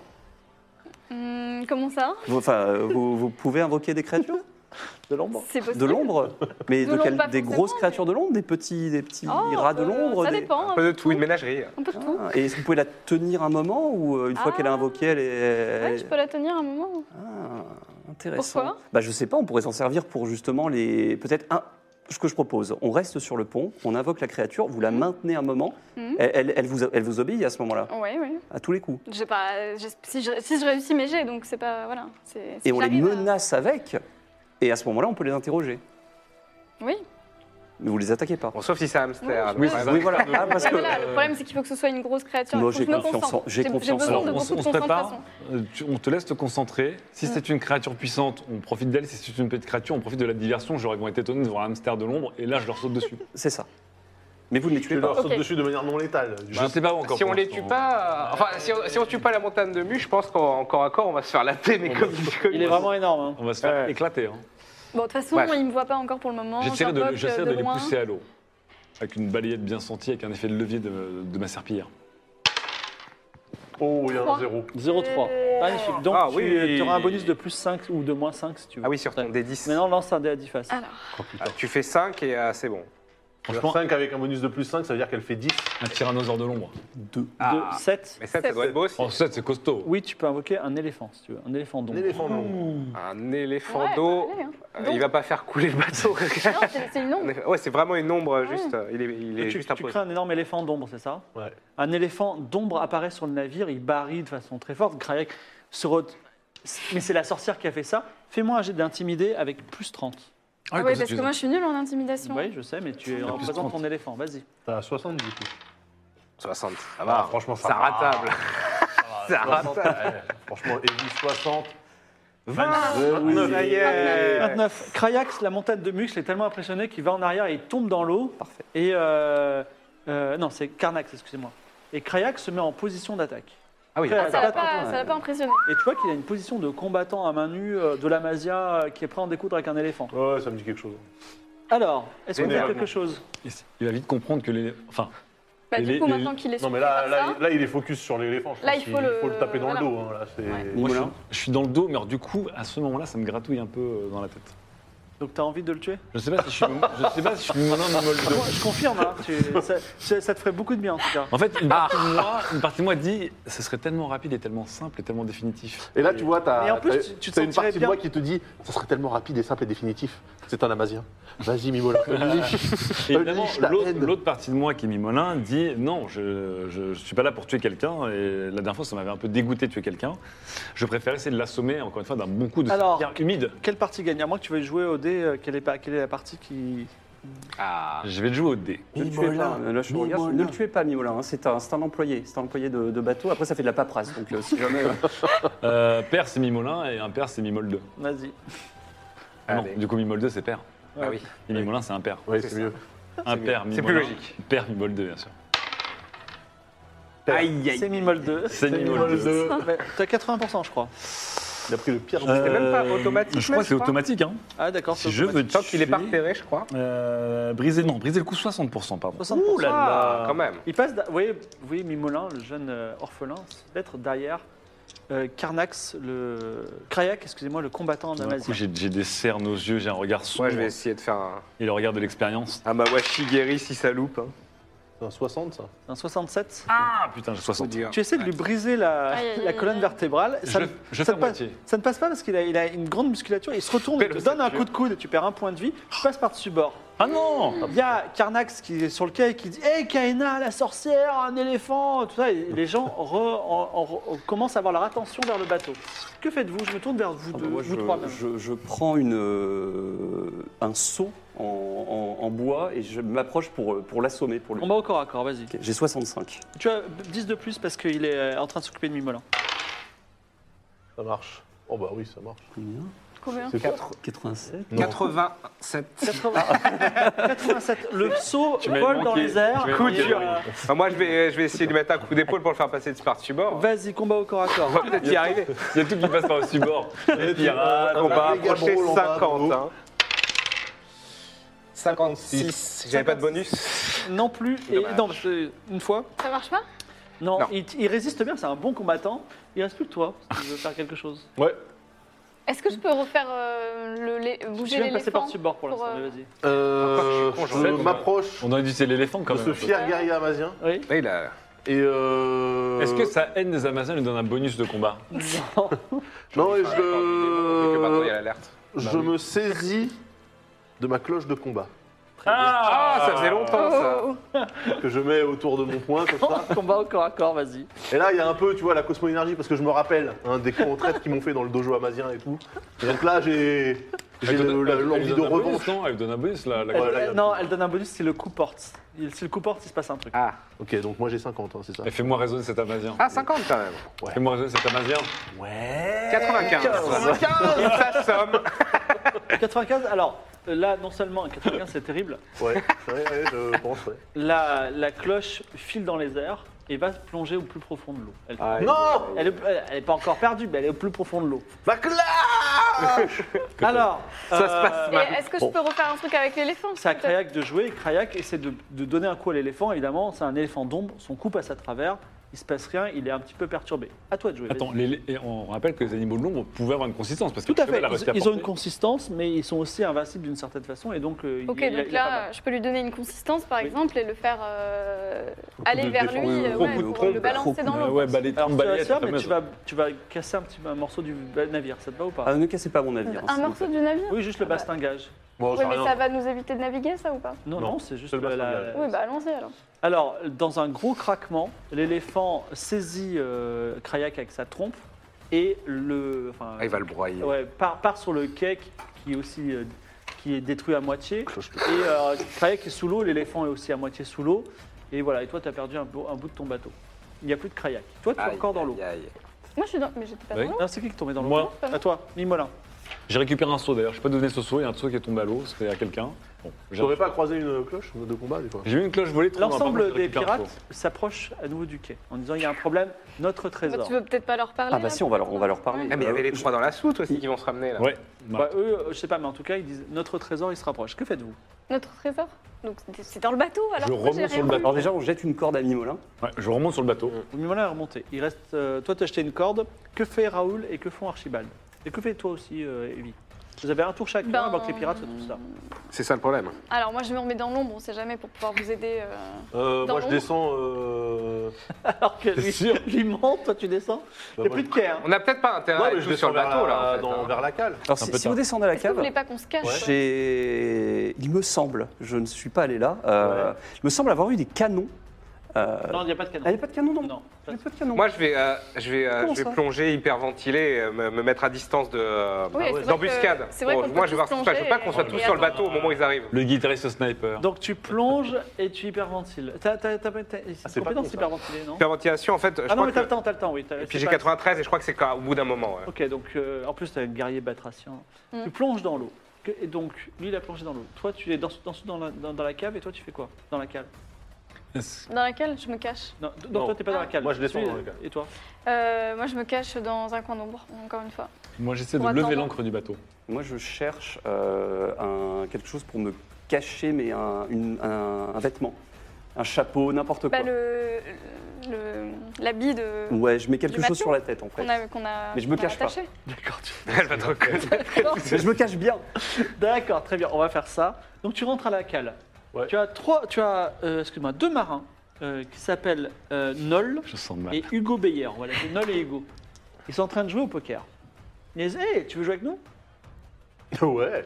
Hum, comment ça Vous- Enfin, euh, vous, vous pouvez invoquer des créatures De l'ombre. C'est possible. de l'ombre, mais De de, quel- l'ombre, pas des forcément, grosses mais- créatures de l'ombre, des petits, des petits Oh, rats de euh, l'ombre. Ça des- dépend. Un peu de tout, une ménagerie. Un peu de tout. Ah, et est-ce que vous pouvez la tenir un moment ou euh, une fois Ah. qu'elle est invoquée, elle est. Ouais, je peux la tenir un moment. Ah, intéressant. Pourquoi Bah, je sais pas, on pourrait s'en servir pour justement les. Peut-être un. Ce que je propose, on reste sur le pont, on invoque la créature, vous la maintenez un moment, Mhm. elle, elle- elle vous, elle vous obéit à ce moment-là, Oui, oui. à tous les coups. J'ai pas. j'ai- Si je, si je réussis mes jets, donc c'est pas. Voilà. c'est- si Et on les j'arrive à- menace avec, et à ce moment-là, on peut les interroger. Oui. Mais vous les attaquez pas. Bon, sauf si c'est un hamster. Oui, alors, Oui, par oui, exemple. voilà. Ah, parce Ouais, que, voilà, le problème, c'est qu'il faut que ce soit une grosse créature. Moi, Il faut que j'ai je me confiance en- concentre. j'ai confiance en- besoin de on, beaucoup s- on de se prépare, concentration. euh, tu- on te laisse te concentrer. Si c'est une créature puissante, on profite d'elle. Si c'est une petite créature, on profite de la diversion. J'aurais été étonné de voir un hamster de l'ombre et là je leur saute dessus. c'est ça. Mais vous ne les Tu tuez leur pas. sautes Ok. dessus de manière non létale. du Je coup. ne sais pas encore. Si on pour les l'instant. tue pas, euh, enfin si on, si on tue pas la montagne de Mu, je pense qu'encore à corps on va se faire latter, mais comme, comme Il est vraiment énorme. Hein. On va se faire Ouais. éclater. hein. Bon, de toute façon, Ouais. il me voit pas encore pour le moment. J'essaierai de, J'invoque, j'essaierai euh, de les loin. pousser à l'eau. Avec une balayette bien sentie, avec un effet de levier de, de ma serpillière. Oh, il y a un Trois. zéro. zéro trois. Euh, Magnifique. Donc Ah tu oui. auras un bonus de plus cinq ou de moins cinq si tu veux. Ah oui, sur ton D dix. Maintenant lance un dé à dix faces. Alors, Oh putain. Ah, tu fais cinq et euh, c'est bon. Franchement, cinq avec un bonus de plus cinq, ça veut dire qu'elle fait dix. un tyrannosaure de l'ombre. Deux. Ah. deux, sept. Mais ça, ça doit être beau aussi. Oh, sept, c'est costaud. Oui, tu peux invoquer un éléphant si tu veux. Un éléphant d'ombre. L'éléphant long. Un éléphant ouais, d'eau, bah, allez, hein. euh, Donc- il va pas faire couler le bateau. non, c'est c'est une ombre. Ouais, c'est vraiment une ombre, juste. Il est, il est tu, juste tu imposé. crées un énorme éléphant d'ombre, c'est ça? Ouais. Un éléphant d'ombre apparaît sur le navire, il barille de façon très forte. Krayak se re- Mais c'est la sorcière qui a fait ça. Fais-moi un jet d'intimider avec plus trente. Ah comme oui, ça, parce tu que les moi, je suis nulle en intimidation. Oui, je sais, mais tu plus représentes trente. ton éléphant. Vas-y. T'as soixante du coup. soixante. Ça Ah, va, franchement, ça ça va. ratable. Ça soixante, ratable. ouais. Franchement, Evie soixante. vingt. vingt-neuf. Ça y est. vingt-neuf. Krayax, la montagne de muscles, est tellement impressionné qu'il va en arrière et il tombe dans l'eau. Parfait. Et euh, euh, non, c'est Carnax, excusez-moi. Et Krayax se met en position d'attaque. Ah oui. Après, Ça elle l'a bat- pas, ça l'a pas impressionné. Et tu vois qu'il a une position de combattant à main nue euh, de l'Amazia euh, qui est prêt à en découdre avec un éléphant. Ouais, ça me dit quelque chose. Alors, est-ce que vous faites Énervement. quelque chose? Il va vite comprendre que les. Enfin, Bah, Et du les- coup, les- maintenant qu'il est Non, mais surpris là, par là, ça, là, il est focus sur l'éléphant. je Là, pense il faut qu'il le- faut le taper dans voilà. le dos. hein, là, c'est- Ouais. moi, je, Mimolin. suis- je suis dans le dos, mais alors, du coup, à ce moment-là, ça me gratouille un peu euh, dans la tête. Donc tu as envie de le tuer? Je sais pas si je suis, je sais pas si je suis Mimolin ou Mimol deux. Moi, je confirme, hein, tu- ça, ça- ça te ferait beaucoup de bien en tout cas. En fait, une partie, de moi, une partie de moi dit ce serait tellement rapide et tellement simple et tellement définitif. Et là, tu vois, t'as Et en plus, t'as- tu- tu te t'as une sentirais partie de bien. moi qui te dit ça serait tellement rapide et simple et définitif. C'est un Amazien. Vas-y, Mimola. Et évidemment, Unleash ta l'autre haine. l'autre partie de moi qui est Mimolin dit non, je, je, je suis pas là pour tuer quelqu'un. Et la dernière fois, ça m'avait un peu dégoûté de tuer quelqu'un. Je préfère essayer de l'assommer, encore une fois, d'un bon coup de Alors, pierre humide. Quelle partie gagne? À moins que tu veuilles jouer au dé, euh, quelle est, pas- quelle est la partie qui. Ah. Je vais le jouer au dé. Ne le tuez pas, là, je regarde, Mimolin. ne le tuez pas, Mimolin, hein, c'est un, c'est un employé, c'est un employé de, de bateau, après ça fait de la paperasse, donc euh, si jamais... euh, Euh, père, c'est Mimolin et un père, c'est Mimol deux. Vas-y. Ah non, Allez. du coup, Mimol deux, c'est père. Ah oui. Et Mimolin, c'est un père. Oui, C'est c'est ça. mieux. Un mieux. père, C'est Mimolin. plus logique. Père, Mimol deux, bien sûr. Aïe, aïe. C'est Mimol deux. C'est Mimol deux. Mais T'as quatre-vingts pour cent, je crois. Il a pris le pire. C'est même pas automatique, Je crois que c'est je crois. automatique. Hein. Ah, d'accord. Si c'est je veux automatique. Tant qu'il est pas tuer- repéré, je crois. Euh, briser, non, briser le coup soixante pour cent, pardon. soixante pour cent. Ah, quand même. Il passe. d'a- Vous voyez, vous voyez Mimolin, le jeune euh, orphelin, se mettre derrière euh, Carnax, le Krayak, excusez-moi, le combattant D'un coup, d'Amazia. j'ai j'ai des cernes aux yeux, j'ai un regard sombre. Moi, je vais essayer de faire un, Et le regard de l'expérience. un Mawashi guéri si ça loupe. Hein. C'est un soixante, ça. Un soixante-sept. Ah putain, j'ai Faut soixante. dire. Tu essaies de lui briser la, Aïe, aïe, la aïe, colonne aïe. vertébrale. Je, Ça, ne- je ça fais ne passe, moitié. ça ne passe pas parce qu'il a, il a une grande musculature. Il se retourne, il te Belle donne un ossature. coup de coude et tu perds un point de vie. Tu passes par-dessus bord. Ah non. Il y a Carnax qui est sur le quai et qui dit Hey Kaena, la sorcière, un éléphant, tout ça. Et les gens re- en- en- en- commencent à avoir leur attention vers le bateau. Que faites-vous? Je me tourne vers vous Ah deux, bah, moi, vous je, trois même. je- je prends une, euh, un seau en, en- en bois et je m'approche pour, pour l'assommer. Pour lui. Combat au corps à corps, vas-y. Ok, j'ai soixante-cinq. Tu as dix de plus parce qu'il est euh, en train de s'occuper de Mimolin. Ça marche. Oh bah oui, ça marche. Combien Combien? C'est quoi quatre-vingt-sept. quatre-vingt-sept. quatre-vingt-sept. Le saut Tu m'as vole manqué. dans les airs. Tu m'as Coup manqué, dur. oui. Ah, moi, je vais, je vais essayer de lui mettre un coup d'épaule pour le faire passer de par-dessus bord. Vas-y, combat au corps à corps. On va peut-être y arriver. Il y a tout qui passe par le bord. Les pirates. On va les approcher gambrons, cinquante. l'embargo. Hein. cinquante-six. J'avais pas de bonus. Non plus. Et, Dommage. non, parce que une fois. Ça marche pas? Non, Non. Il, il résiste bien, c'est un bon combattant. Il reste plus que toi, si tu veux faire quelque chose. Ouais. Est-ce que je peux refaire euh, le, lé- Tu bouger viens de passer l'éléphant par-dessus bord pour pour, l'instant, euh, mais vas-y. Euh, Encore, je suis con, je j'en ai- m'approche On aurait dit c'est l'éléphant quand de même. ce un peu. fier guerrier amazien. Oui. Oui, il a... Et euh... Est-ce que sa haine des Amazones lui donne un bonus de combat? Non, et Quelque part, il y je... a l'alerte. Je me saisis de ma cloche de combat. Ah, ça faisait longtemps, ça. Oh, oh, Que je mets autour de mon poing, comme ça. Combat au corps à corps, vas-y. Et là, il y a un peu, tu vois, la cosmo-énergie, parce que je me rappelle hein, des retraites qu'ils m'ont fait dans le dojo amazien et tout. Et donc là, j'ai j'ai Elle te le- donne- la- elle lui l'envie donne de un bonus, revanche. non, elle lui donne un bonus là. la- Elle- Ouais, là, il y a- elle- non, elle donne un bonus si le coup porte. Il- Si le coup porte, il se passe un truc. Ah. Ok, donc moi j'ai cinquante, hein, c'est ça. Et fais-moi raisonner cet Amazien. Ah, cinquante quand même. Fais-moi raisonner cet Amazien. Ouais. quatre-vingt-quinze. Il s'assomme. quatre-vingt-quinze, alors euh, là, non seulement quatre-vingt-quinze, c'est terrible. Ouais, ouais, ouais, je pense, ouais. La, la cloche file dans les airs et va plonger au plus profond de l'eau. Elle, Ah, Non. elle est, elle est pas encore perdue, mais elle est au plus profond de l'eau. Ma classe. Alors, Ça se euh, passe Et mal. est-ce que je peux refaire un truc avec l'éléphant? c'est à peut-être Krayak de jouer. Krayak essaie de, de donner un coup à l'éléphant. Évidemment, c'est un éléphant d'ombre. Son coup passe à travers. Il se passe rien. Il est un petit peu perturbé. À toi de jouer. Attends, vas-y. les- et on rappelle que les animaux de l'ombre pouvaient avoir une consistance. Parce que Tout à le cheval fait. a réussi Ils, à ils ont une porter. consistance, mais ils sont aussi invincibles d'une certaine façon. Et donc, euh, Ok, il, il a- donc il a pas là, mal. je peux lui donner une consistance par Oui. exemple et le faire euh, aller de vers défense. lui, Oui, euh, gros ouais, coup de pour trompe, le balancer dans Euh, l'eau. ouais, balai, Alors, trompe, tu vas balayette, faire, la mais tu fameuse. vas, tu vas casser un petit un morceau du navire. Ça te va ou pas Ah, ne cassez pas mon navire. hein, Un s'il vous morceau plaît. du navire? Oui, juste le bastingage. Bon, Oui, c'est mais rien. ça va nous éviter de naviguer, ça ou pas? Non, Non, non, c'est juste c'est le la- la- bastingage. Oui, bah allons-y alors. Alors, dans un gros craquement, l'éléphant saisit euh, Krayak avec sa trompe et le, enfin, Ah, il va le broyer. ouais, part, part sur le quai qui- qui est aussi euh, qui est détruit à moitié. Et euh, Krayak est sous l'eau, l'éléphant est aussi à moitié sous l'eau. Et voilà, et toi, tu as perdu un, bout- un bout de ton bateau. Il n'y a plus de Krayak. Toi, tu es Aïe, encore dans l'eau. aïe, aïe. Moi je suis dans. Mais j'étais pas Oui. dans l'eau. Non, c'est qui qui est tombé dans l'eau? Moi. À toi, Mimolin. J'ai récupéré un seau d'ailleurs. Je sais pas d'où venait ce seau. Il y a un seau qui est tombé à l'eau. C'était à quelqu'un. Bon, Je j'ai n'aurais pas croisé une cloche de combat, des fois. j'ai vu une cloche voler. trop loin. Par contre, L'ensemble j'ai des récupéré un pirates seau. s'approche à nouveau du quai en disant il y a un problème, notre Bah, trésor. tu veux peut-être pas leur parler Ah, bah là, si, on va leur, on va leur parler. Ah, mais il y avait les trois dans la soute aussi qui vont se ramener là. Ouais. Bah, eux, euh, je sais pas, mais en tout cas, ils disent notre trésor, il se rapproche. Que faites-vous? Notre trésor? Donc c'est- c'est dans le bateau alors? Je pourquoi remonte j'ai sur le rien bateau. vu Alors déjà, on jette une corde à Mimolin. Ouais, je remonte sur le bateau. Mimolin est remonté. Il reste. euh, toi, tu as acheté une corde. Que fait Raoul et que font Archibald? Et que fait toi aussi, euh, Evie? Vous avez un tour chacun Ben, avant que les pirates fassent tout ça. C'est ça le problème. Alors moi je me remets dans l'ombre, on sait jamais pour pouvoir vous aider. euh. Euh, Dans moi, je l'ombre. descends. Euh... Alors que lui, sûr lui monte, toi tu descends. Il n'y a moi, plus de quai. Hein. On n'a peut-être pas intérêt Ouais, à mais être je tous sur descends le vers bateau la, là. En fait, dans- hein. vers la cale. Alors, Un si, peu si tard. vous descendez à la Est-ce que vous cave, voulez pas qu'on se cache? Ouais. j'ai. Il me semble, je ne suis pas allé là, euh, Ouais. il me semble avoir eu des canons. Euh, Non, il n'y a pas de canon. Ah, il n'y a pas de canon, non Non. Il n'y a pas de canon. Moi, je vais, euh, je vais, euh, Comment je vais ça plonger, hyperventiler, euh, me, me mettre à distance de, euh, Oui, c'est vrai d'embuscade. que- c'est vrai Bon, qu'on peut moi, je vais voir tous ce qui se passe. Je veux pas qu'on soit plonger tous et sur le attendre. bateau au moment où ils arrivent. Le guitariste sniper. Donc tu plonges et tu hyperventiles. T'as t'as- t'as- t'as- c'est c'est pas compétence con, ça. hyperventiler, non? Hyperventilation, en fait, je Ah non, crois mais t'as que... le temps, t'as le temps, oui. t'as- Et c'est puis j'ai pas- quatre-vingt-treize et je crois que c'est qu'au bout d'un moment. Ouais. Ok, donc euh, en plus, tu as un guerrier batracien. Mm. Tu plonges dans l'eau. Que- Et donc, lui, il a plongé dans l'eau. Toi, tu es dans, dans, dans, la, dans, dans la cave et toi, tu fais quoi? Dans la cave? Est-ce- Dans laquelle je me cache? Non, donc Non. toi, t'es pas dans la cave. Moi, je descends Lui, dans la cave. Et toi? Euh, moi je me cache dans un coin d'ombre, encore une fois. Moi, j'essaie de Pour lever attendre. l'ancre du bateau. Moi, je cherche euh, un, quelque chose pour me cacher, mais un, une- un, un vêtement. Un chapeau, n'importe quoi. Bah, le, le, l'habit de. Ouais, je mets quelque du chose matelot sur la tête en fait. Qu'on a, qu'on a, Mais je me qu'on a cache pas. attaché. D'accord, tu- Elle va te reconnaître. Mais je me cache bien. D'accord, très bien, on va faire ça. Donc tu rentres à la cale. Ouais. Tu as trois, tu as, euh, excuse-moi, deux marins euh, qui s'appellent euh, Noll Je sens mal. et Hugo Beyer. Voilà, c'est Noll et Hugo. Ils sont en train de jouer au poker. Ils disent, hey, tu veux jouer avec nous? Ouais.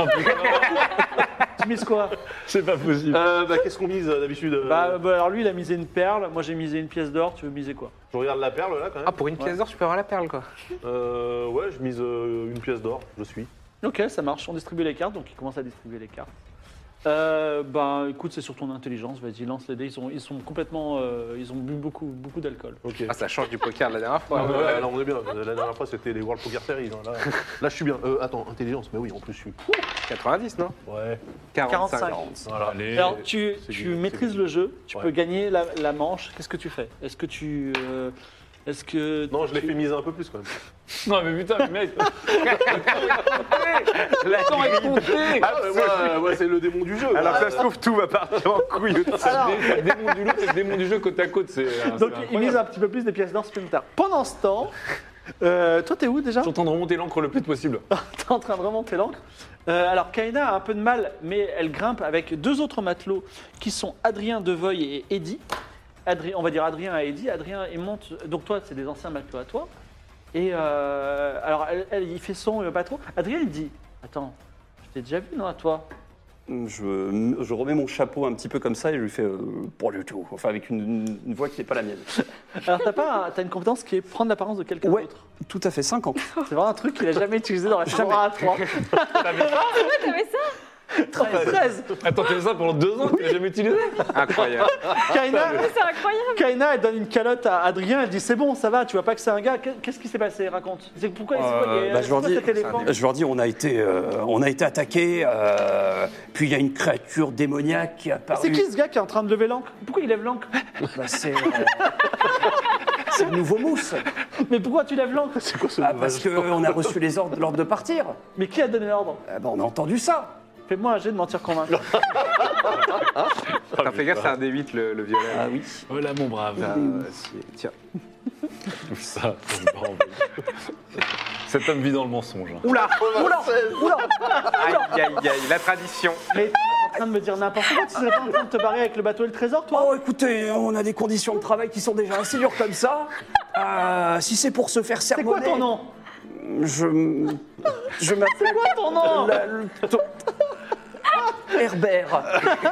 Tu mises quoi? C'est pas possible. Euh, bah, qu'est-ce qu'on mise euh, d'habitude euh, bah, bah, alors lui, il a misé une perle. Moi, j'ai misé une pièce d'or. Tu veux miser quoi? Je regarde la perle là quand même. Ah, pour une pièce d'or, tu peux avoir la perle, quoi. Euh, ouais, je mise euh, une pièce d'or, je suis. Ok, ça marche. On distribue les cartes, donc il commence à distribuer les cartes. Euh, ben, écoute, c'est sur ton intelligence. Vas-y, lance les dés. Ils sont, ils sont complètement, euh, ils ont bu beaucoup, beaucoup d'alcool. Ok. Ah, ça change du poker de la dernière fois. Ouais, ouais, là on est bien. La dernière fois c'était les World Poker Series. hein. Là, là je suis bien. Euh, attends, intelligence, mais oui, en plus je suis. quatre-vingt-dix, non Ouais. quarante-cinq. quarante-cinq. Voilà. Allez. Alors, tu, c'est tu bien, c'est maîtrises bien. le jeu. Tu Ouais. peux gagner la, la manche. Qu'est-ce que tu fais? Est-ce que tu, euh, est-ce que Non, je l'ai tu- fait miser un peu plus quand même. Non, mais putain, mec. La Temps est compté. Ah, ouais, ouais, ouais, c'est le démon du jeu. Alors là. ça se trouve, tout va partir en couille. Alors, Le démon du loup et le démon du jeu côte à côte, c'est. euh, donc, c'est il incroyable. mise un petit peu plus des pièces d'or supplémentaires. Pendant ce temps, euh, toi, t'es où déjà? Je suis en train de remonter l'encre le plus possible. T'es en train de remonter l'encre. Euh, alors, Kaina a un peu de mal, mais elle grimpe avec deux autres matelots qui sont Adrien Devoy et Eddy. Adrien, on va dire Adrien et Eddy. Adrien, il monte. Donc, toi, c'est des anciens matelots à toi. Et euh, alors, elle, elle, il fait son euh, pas trop. Adrien, il dit attends, je t'ai déjà vu, non, à toi? Je, je remets mon chapeau un petit peu comme ça et je lui fais euh, pas du tout. Enfin, avec une, une- une voix qui n'est pas la mienne. Alors, t'as pas un- t'as une compétence qui est prendre l'apparence de quelqu'un Ouais, d'autre. tout à fait, cinquante. C'est vraiment un truc qu'il a jamais utilisé dans la Jamais. chambre à trois. T'avais ça? treize. Attends, t'as fait ça pendant deux ans, tu l'as jamais utilisé? Incroyable. Kaina, C'est incroyable. Kaina, elle donne une calotte à Adrien, elle dit c'est bon, ça va, tu vois pas que c'est un gars. Qu'est-ce qui s'est passé? Raconte. C'est pourquoi, c'est quoi, il y a- bah, je leur c'est quoi dis, cet éléphant? je leur dis, on a été, euh, on a été attaqué. euh, puis il y a une créature démoniaque qui est apparue. C'est qui ce gars qui est en train de lever l'encre? Pourquoi il lève l'encre? Bah, c'est, euh, c'est le nouveau mousse. Mais pourquoi tu lèves l'encre? C'est quoi ce Ah, parce qu'on a reçu les ordres, l'ordre de partir. Mais qui a donné l'ordre? Ah, bah, on a entendu ça. Fais-moi un jet de mentir convaincre. T'as fait gaffe, c'est un D huit le, le violet. Ah oui. Voilà, mon brave. Ah, euh, si- Tiens. Ça, ça, je me rends compte. Cet homme vit dans le mensonge. hein. Oula, oula, oula. Aïe, aïe, aïe, la tradition. Mais t'es en train de me dire n'importe quoi. Tu serais pas en train de te barrer avec le bateau et le trésor, toi? Oh, écoutez, on a des conditions de travail qui sont déjà assez dures comme ça. Euh, si c'est pour se faire C'est sermonner... quoi ton nom? Je, m- je m'appelle... C'est quoi ton nom? La- le- ton- Herbert.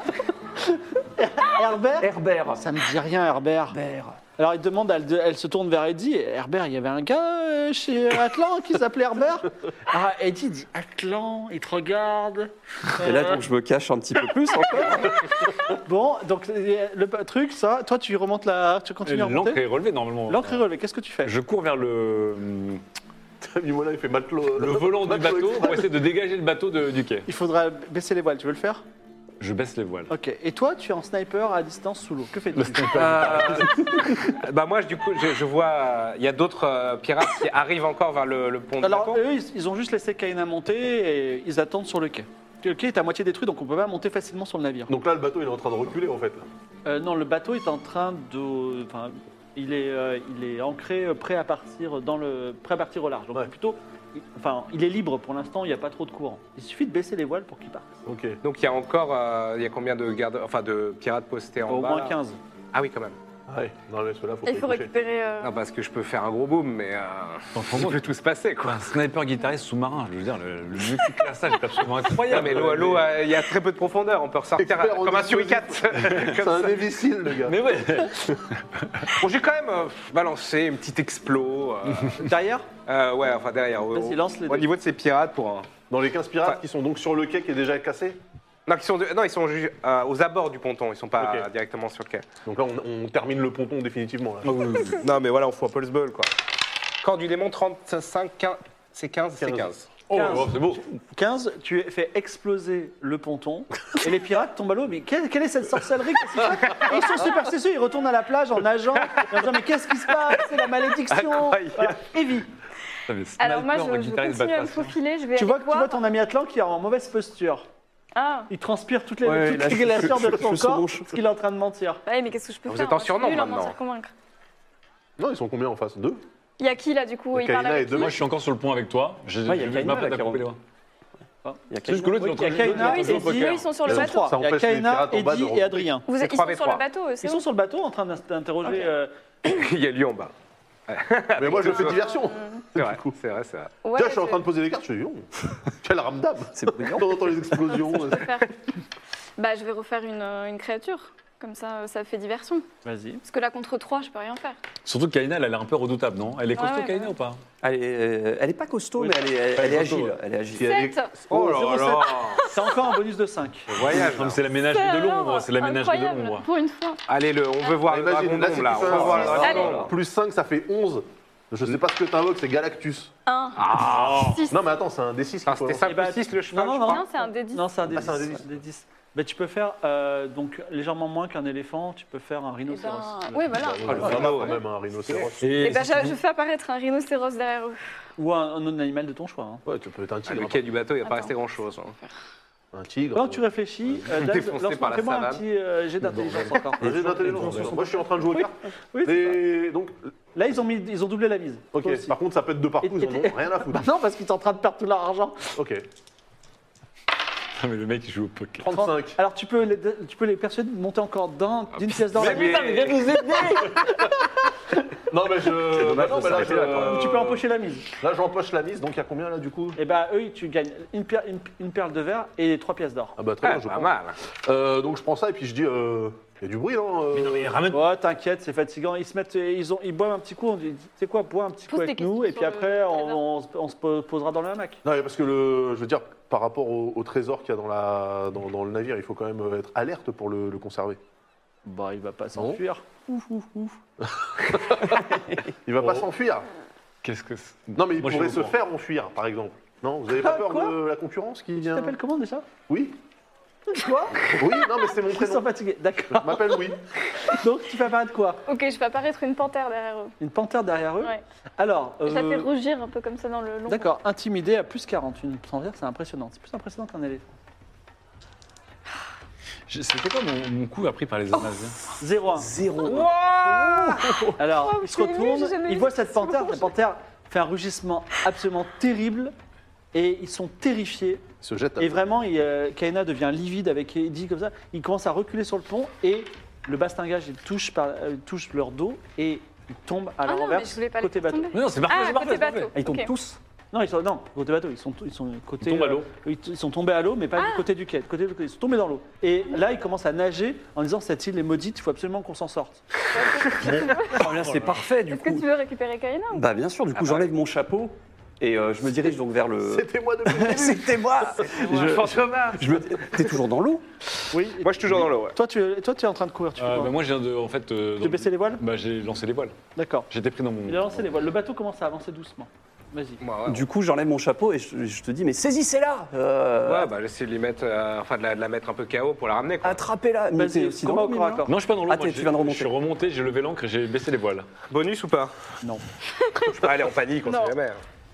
Herbert? Herbert. Ça me dit rien, Herbert. Herbert. Alors il demande, elle, elle se tourne vers Eddie. Et Herbert, il y avait un gars euh, chez Atlan qui s'appelait Herbert. Alors Eddie dit Atlan, il te regarde. Et là, donc, je me cache un petit peu plus, en fait. Bon, donc euh, le truc, ça, toi tu remontes la, tu continues à L'encre remonter. est relevée normalement. L'encre est relevée. Qu'est-ce que tu fais? Je cours vers le, Mimola, il fait matelot. le volant du bateau pour essayer de dégager le bateau de- du quai. Il faudra baisser les voiles. Tu veux le faire? Je baisse les voiles. Ok. Et toi, tu es en sniper à distance sous l'eau. Que fais-tu? Euh, bah moi, du coup, je, je vois, euh, il y a d'autres euh, pirates qui arrivent encore vers le, le pont de Alors bateau. eux, ils, ils ont juste laissé Kaina monter et ils attendent sur le quai. Le quai est à moitié détruit, donc on peut pas monter facilement sur le navire. Donc là, le bateau, il est en train de reculer en fait. là. Euh, non, le bateau est en train de, enfin, il est, euh, il est ancré, euh, prêt à partir dans le, prêt à partir au large. Donc Ouais. plutôt, il- enfin, il est libre pour l'instant. Il n'y a pas trop de courant. Il suffit de baisser les voiles pour qu'il parte. Ok. Donc il y a encore, euh, il y a combien de gardes, enfin de pirates postés en Au bas moins là quinze. Ah oui, quand même. Ouais, non, mais ceux-là, faut Il pas faut y toucher. récupérer. euh, Non, parce que je peux faire un gros boom, mais euh, il peut tout se passer, quoi. Un sniper guitariste sous-marin, je veux dire, le, le multiclassage est absolument Non, incroyable. mais l'eau, l'eau, euh, il y a très peu de profondeur. On peut ressortir Expert en comme un explosifs. suricate. C'est Comme un ça. imbécile, le gars. Mais ouais. Bon, j'ai quand même euh, balancé une petite explo. euh, Derrière, euh, ouais, enfin derrière. Au, Vas-y, lance les au dés. niveau de ces pirates, pour un. Dans les quinze pirates Enfin- qui sont donc sur le quai qui est déjà cassé. Non, qui sont de- non, ils sont ju- euh, aux abords du ponton. Ils sont pas Ok. directement sur le quai. Donc là, on, on termine le ponton définitivement. Là. Non, mais voilà, on fout un peu le sbul, quoi. Corps du démon, trente-cinq, quinze. C'est quinze, c'est quinze. quinze. Oh, quinze. oh, c'est beau. quinze, tu fais exploser le ponton et les pirates tombent à l'eau. Mais quelle, quelle est cette sorcellerie? Qu'est-ce qu'ils font? Et ils sont superstitieux. Ils retournent à la plage en nageant, en disant mais qu'est-ce qui se passe? C'est la malédiction. Incroyable. Voilà. Evie, Alors moi, je, je continue à me faufiler. Je vais tu vois, aller tu vois voir. ton ami Atlan qui est en mauvaise posture. Ah, Il transpire toutes les, Ouais, toutes là, les je- glacières je- de je- son je sens corps mon parce cheveu. qu'il est en train de mentir. ouais, mais qu'est-ce que je peux Vous faire êtes en Moi, je suis surnom nulle en maintenant. mentir convaincre. Non, ils sont combien en face? Deux? Il y a qui là du coup Il y a Il parle Kaina avec et deux qui Moi, je suis encore sur le pont avec toi. J'ai Ouais, il y a je Kaina, m'apprête là, à qui couper les rentre. doigts. Il y a C'est juste que l'autre, il est en Il y a train de jouer Kaina, à Oui, jouer au c'est Eddie, poker. eux, ils sont sur Ils le sont bateau. trois. Ça Il y a empêche les Kaina, pirates en bas de Eddie et Adrien. Vous C'est êtes, ils trois sont v sur trois. le bateau, eux, c'est Ils sont où sur le bateau en train d'in- d'interroger. Ok. euh, Il y a lui en bas. Mais moi, je fais diversion. C'est vrai, c'est vrai, c'est vrai. Ouais, Tiens, je suis en je- train de poser les cartes, je suis oh, quel ramdam. C'est brillant. Quand on entend les explosions. je peux faire. Bah, je vais refaire une, euh, une créature. Comme ça, euh, ça fait diversion. Vas-y. Parce que là, contre trois, je peux rien faire. Surtout que Kaina, elle a l'air un peu redoutable, non? Elle est costaud, Ouais, ouais, Kaina, ouais. ou pas? Elle est, euh, elle est pas costaud, Oui. mais elle est, elle, Elle est est costaud, agile. ouais. Elle est agile. Puis elle est- sept. Oh là zéro là. C'est encore un bonus de cinq. Voyage. Non, mais c'est la ménagerie de l'ombre, c'est la ménagerie de Incroyable, l'ombre. pour une fois. Allez, le, on veut voir le dragon Imagine, là, si d'ombre tu là. fais On un veut voir le voir- dragon Allez. d'ombre. plus cinq, ça fait onze. Je sais pas ce que t'invoques, c'est Galactus. un, six. Non, mais attends, c'est un D six. Ah, qu'il faut c'était avoir. cinq Eh ben, plus six le cheval, non, je non, crois. Non, c'est un D dix. Non, c'est un D Ah, c'est un dix. D dix. D dix. Ben, tu peux faire euh, donc légèrement moins qu'un éléphant, tu peux faire un Eh rhinocéros. ben, oui, voilà. Ah, le drama, quand même, un rhinocéros. Et ben, je, je fais apparaître un rhinocéros derrière eux. Ou un, un autre animal de ton choix. hein. Ouais, tu peux être un Ah, tigre. Le quai du bateau, il va pas Attends. resté grand chose. Un tigre. Pendant que tu réfléchis, euh, Daz, Défoncé lance-moi- par la fais-moi un savane. petit euh, jet d'intelligence encore. Un jet d'intelligence. Moi, je suis en train de jouer aux cartes. Oui, c'est ça. Et donc, Là, ils ont, mis, ils ont doublé la mise. ok. Toi aussi. Par contre, ça pète de partout, Et- ils en et- ont rien à foutre. Bah non, parce qu'ils sont en train de perdre tout leur argent. Ok. Ah, mais le mec, il joue au poker. trente-cinq. Alors, tu peux les, tu peux les persuader de monter encore d'un- d'une pièce d'or. Mais- la mise. Non, mais je. dommage non, de mais là, s'arrêter là, quand même. je... Tu peux empocher la mise. Là, j'empoche la mise, donc il y a combien là du coup? Et bah, eux, tu gagnes une, per- une, une perle de verre et trois pièces d'or. Ah bah très Ah, bien, je pas prends. mal. Euh, donc je prends ça et puis je dis, euh, il y a du bruit, non euh, Mais non, mais ramène. Oh, t'inquiète, c'est fatigant. Ils se mettent, ils, ont, ils boivent un petit coup. On dit, tu sais quoi, bois un petit coup Pose avec des nous, questions et puis sur après, le on, trésor. on se- on se po- posera dans le hamac. Non, mais parce que le, je veux dire, par rapport au, au trésor qu'il y a dans, la, dans, dans le navire, il faut quand même euh, être alerte pour le, le conserver. Bah, il va pas s'enfuir. Ouf, ouf, ouf. Il va pas Oh. s'enfuir. Qu'est-ce que c'est? Non, mais il Moi, je pourrait suis se au courant. faire enfuir, par exemple. Non, vous avez pas Ah, peur quoi de la concurrence qui Tu vient t'appelles comment déjà Oui. Quoi Oui, non, mais c'est mon Ils sont prénom. fatigués. Je D'accord. m'appelle Louis. Donc, tu fais apparaître quoi? Ok, je fais apparaître une panthère derrière eux. Une panthère derrière eux. Ouais. Alors, Je la fais euh, rougir un peu comme ça dans le long. d'accord, intimidé à plus quarante. Une panthère, c'est impressionnant. C'est plus impressionnant qu'un éléphant. Je- C'était quoi mon, mon coup appris par les Amaziens? zéro un. Zéro. Alors, Oh, il se je suis émue, retourne, j'ai jamais il vu voit ça. cette panthère. La panthère fait un rugissement absolument terrible et ils sont terrifiés. Il se jette à Et vraiment, il, euh, Kaina devient livide avec Eddie comme ça. Il commence à reculer sur le pont et le bastingage, il touche, par, euh, il touche leur dos et ils tombent à Ah la non, mais renverse je voulais pas les côté faire bateau. tomber. Mais non, c'est parfait, Ah, c'est parfait. côté c'est parfait. bateau. Ils tombent Ok. tous. Non, ils sont, non, côté bateau, ils sont, ils sont côté. Ils tombent à euh, l'eau. ils, ils sont tombés à l'eau, mais pas du côté du quai. du Côté, ils sont tombés dans l'eau. Et là, ils commencent à nager en disant cette île est maudite, il faut absolument qu'on s'en sorte. Oh, là, c'est parfait, du Est-ce que coup. tu veux récupérer Kaina ou Bah, bien sûr, du coup, j'enlève mon chapeau et euh, je me dirige donc vers le. C'était moi depuis le début. C'était moi. Je, Fantomas. je me... T'es toujours dans l'eau? Oui. Moi, je suis toujours dans l'eau. ouais. Toi, tu, es- toi, tu es en train de courir. Tu fais Euh, quoi bah, moi, je viens de. En fait. euh, Tu dans- as baissé les voiles Bah, j'ai lancé les voiles. D'accord. J'étais pris dans mon. Il a lancé les voiles. Le bateau commence à avancer doucement. Vas-y. Moi, ouais, Du coup, j'enlève mon chapeau et je, je te dis, mais saisissez-la euh, Ouais, bah j'essaie de lui mettre, euh, enfin de la, de la mettre un peu K O pour la ramener. Quoi. Attrapez-la. Mais t'es Vas-y, aussi dans combat l'eau, au corps à Mimir corps. Non, je suis pas dans l'eau. Ah, moi, t'es- tu j'ai- viens de remonter. Je suis remonté, j'ai levé l'ancre et j'ai baissé les voiles. Bonus ou pas? Non. Je peux aller en panique, on Non. sait jamais.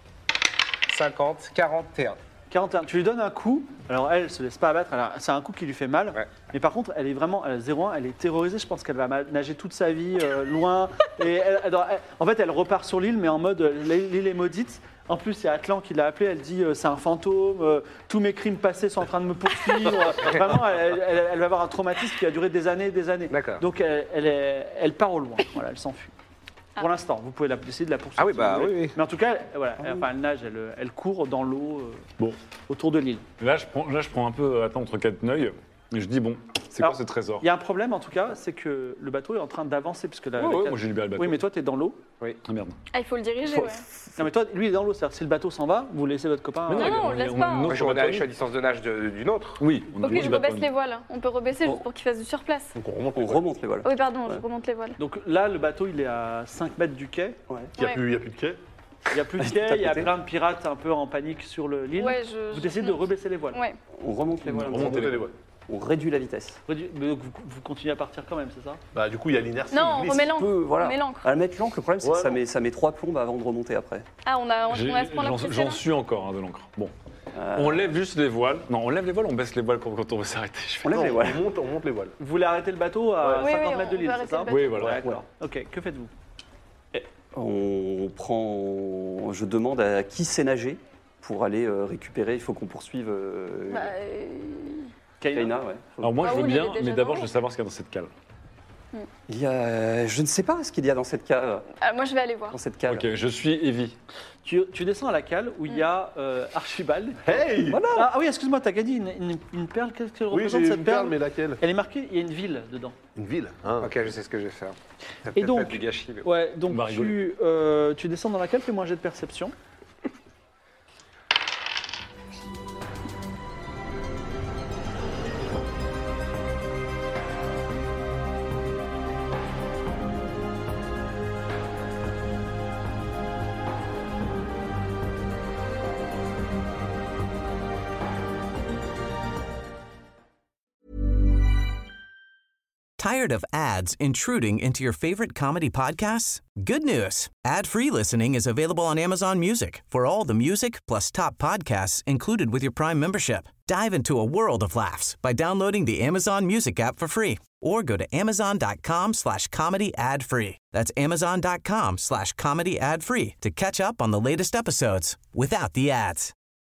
cinquante, quarante et un. quarante et un. Tu lui donnes un coup. Alors, elle, elle se laisse pas abattre. Elle a- C'est un coup qui lui fait mal. Ouais. Mais par contre, elle est vraiment. Elle a zéro un. Elle est terrorisée. Je pense qu'elle va ma- nager toute sa vie euh, loin. Et elle- elle doit- elle- en fait, elle repart sur l'île, mais en mode euh, l'île est maudite. En plus, il y a Atlan qui l'a appelée. Elle dit euh, c'est un fantôme. euh, tous mes crimes passés sont en train de me poursuivre. Vraiment, elle, elle- elle va avoir un traumatisme qui va durer des années et des années. D'accord. Donc, elle, elle, est- elle part au loin. Voilà, elle s'enfuit. Pour Ah. l'instant, vous pouvez la, essayer de la poursuivre. Ah oui, si bah vous voulez. oui, oui. Mais en tout cas, elle- voilà, elle, enfin, elle nage, elle, elle court dans l'eau euh, Bon. autour de l'île. Là, je prends, là, je prends un peu. Attends, entre quatre nœuds. Et je dis, bon, c'est quoi Alors, ce trésor? Il y a un problème en tout cas, c'est que le bateau est en train d'avancer puisque la. Ouais, la- ouais, moi, j'ai libéré le bateau. Oui, mais toi, tu es dans l'eau. Ah merde. Ah, il faut le diriger, Faut- ouais. Non, mais toi, lui, il est dans l'eau. C'est-à-dire, si le bateau s'en va, vous laissez votre copain. Mais euh, non, il- on le il- laisse on- pas, on- hein. on- Moi, je on- vais on- aller à distance de nage de- d'une autre. Oui, on a Ok, du je bateau. rebaisse les voiles. On peut rebaisser Oh. juste pour qu'il fasse du surplace. Donc on remonte. On remonte les voiles. Oui, pardon, Ouais. je remonte les voiles. Donc là, le bateau, il est à cinq mètres du quai. Il n'y a, Ouais. plus- il y a plus de quai. Il n'y a plus de Il est quai, à il y a côté. plein de pirates un peu en panique sur le- l'île. Ouais, je. Vous je décidez de monte. rebaisser les voiles. Ouais. On remonte les voiles. Remontez Remontez les les voiles. On réduit la vitesse. Rédu- mais donc, vous, vous continuez à partir quand même, c'est ça? Bah, du coup, il y a l'inertie. Non, il on glisse. remet On l'encre. peut, voilà. On met l'encre. À mettre l'encre, le problème, c'est Ouais, que ça non. met, ça met trois plombes avant de remonter après. Ah, on a, on J'ai- on a ce point-là J'en pressé, j'en là suis encore hein, de l'encre. Bon. Euh, On lève juste les voiles. Non, on lève les voiles, on baisse les voiles quand, quand on veut s'arrêter. Je fais- on lève Non, les voiles. on monte, on monte les voiles. Vous voulez arrêter le bateau à Oui, cinquante oui, mètres de on l'île, veut c'est arrêter ça? le bateau. Oui, voilà. D'accord. Ok, que faites-vous? On prend. Je demande à qui sait nager pour aller euh, récupérer. Il faut qu'on poursuive euh, Bah, euh, Kaina. Ouais. Alors moi, je veux Raoul, il bien, est déjà mais d'abord, dans je veux savoir ce qu'il y a dans cette cale. Il y a, je ne sais pas ce qu'il y a dans cette cave. ah, moi, je vais aller voir. Dans cette cave. Ok, je suis Evie. Tu, tu descends à la cale où il y a euh, Archibald. Hey Voilà. Ah, ah oui, excuse-moi, t'as gagné une, une- une perle. Qu'est-ce qu'elle Oui, représente j'ai cette une perle? perle, mais laquelle? Elle est marquée, il y a une ville dedans. Une ville. Hein. Ok, je sais ce que je vais faire. Ça Et peut-être donc- pas du gâchis. mais- Ouais, donc On va tu, euh, tu descends dans la cale, fais-moi un jet de perception. Tired of ads intruding into your favorite comedy podcasts? Good news. Ad-free listening is available on Amazon Music for all the music plus top podcasts included with your Prime membership. Dive into a world of laughs by downloading the Amazon Music app for free or go to amazon.com slash comedy ad free. That's amazon.com slash comedy ad free to catch up on the latest episodes without the ads.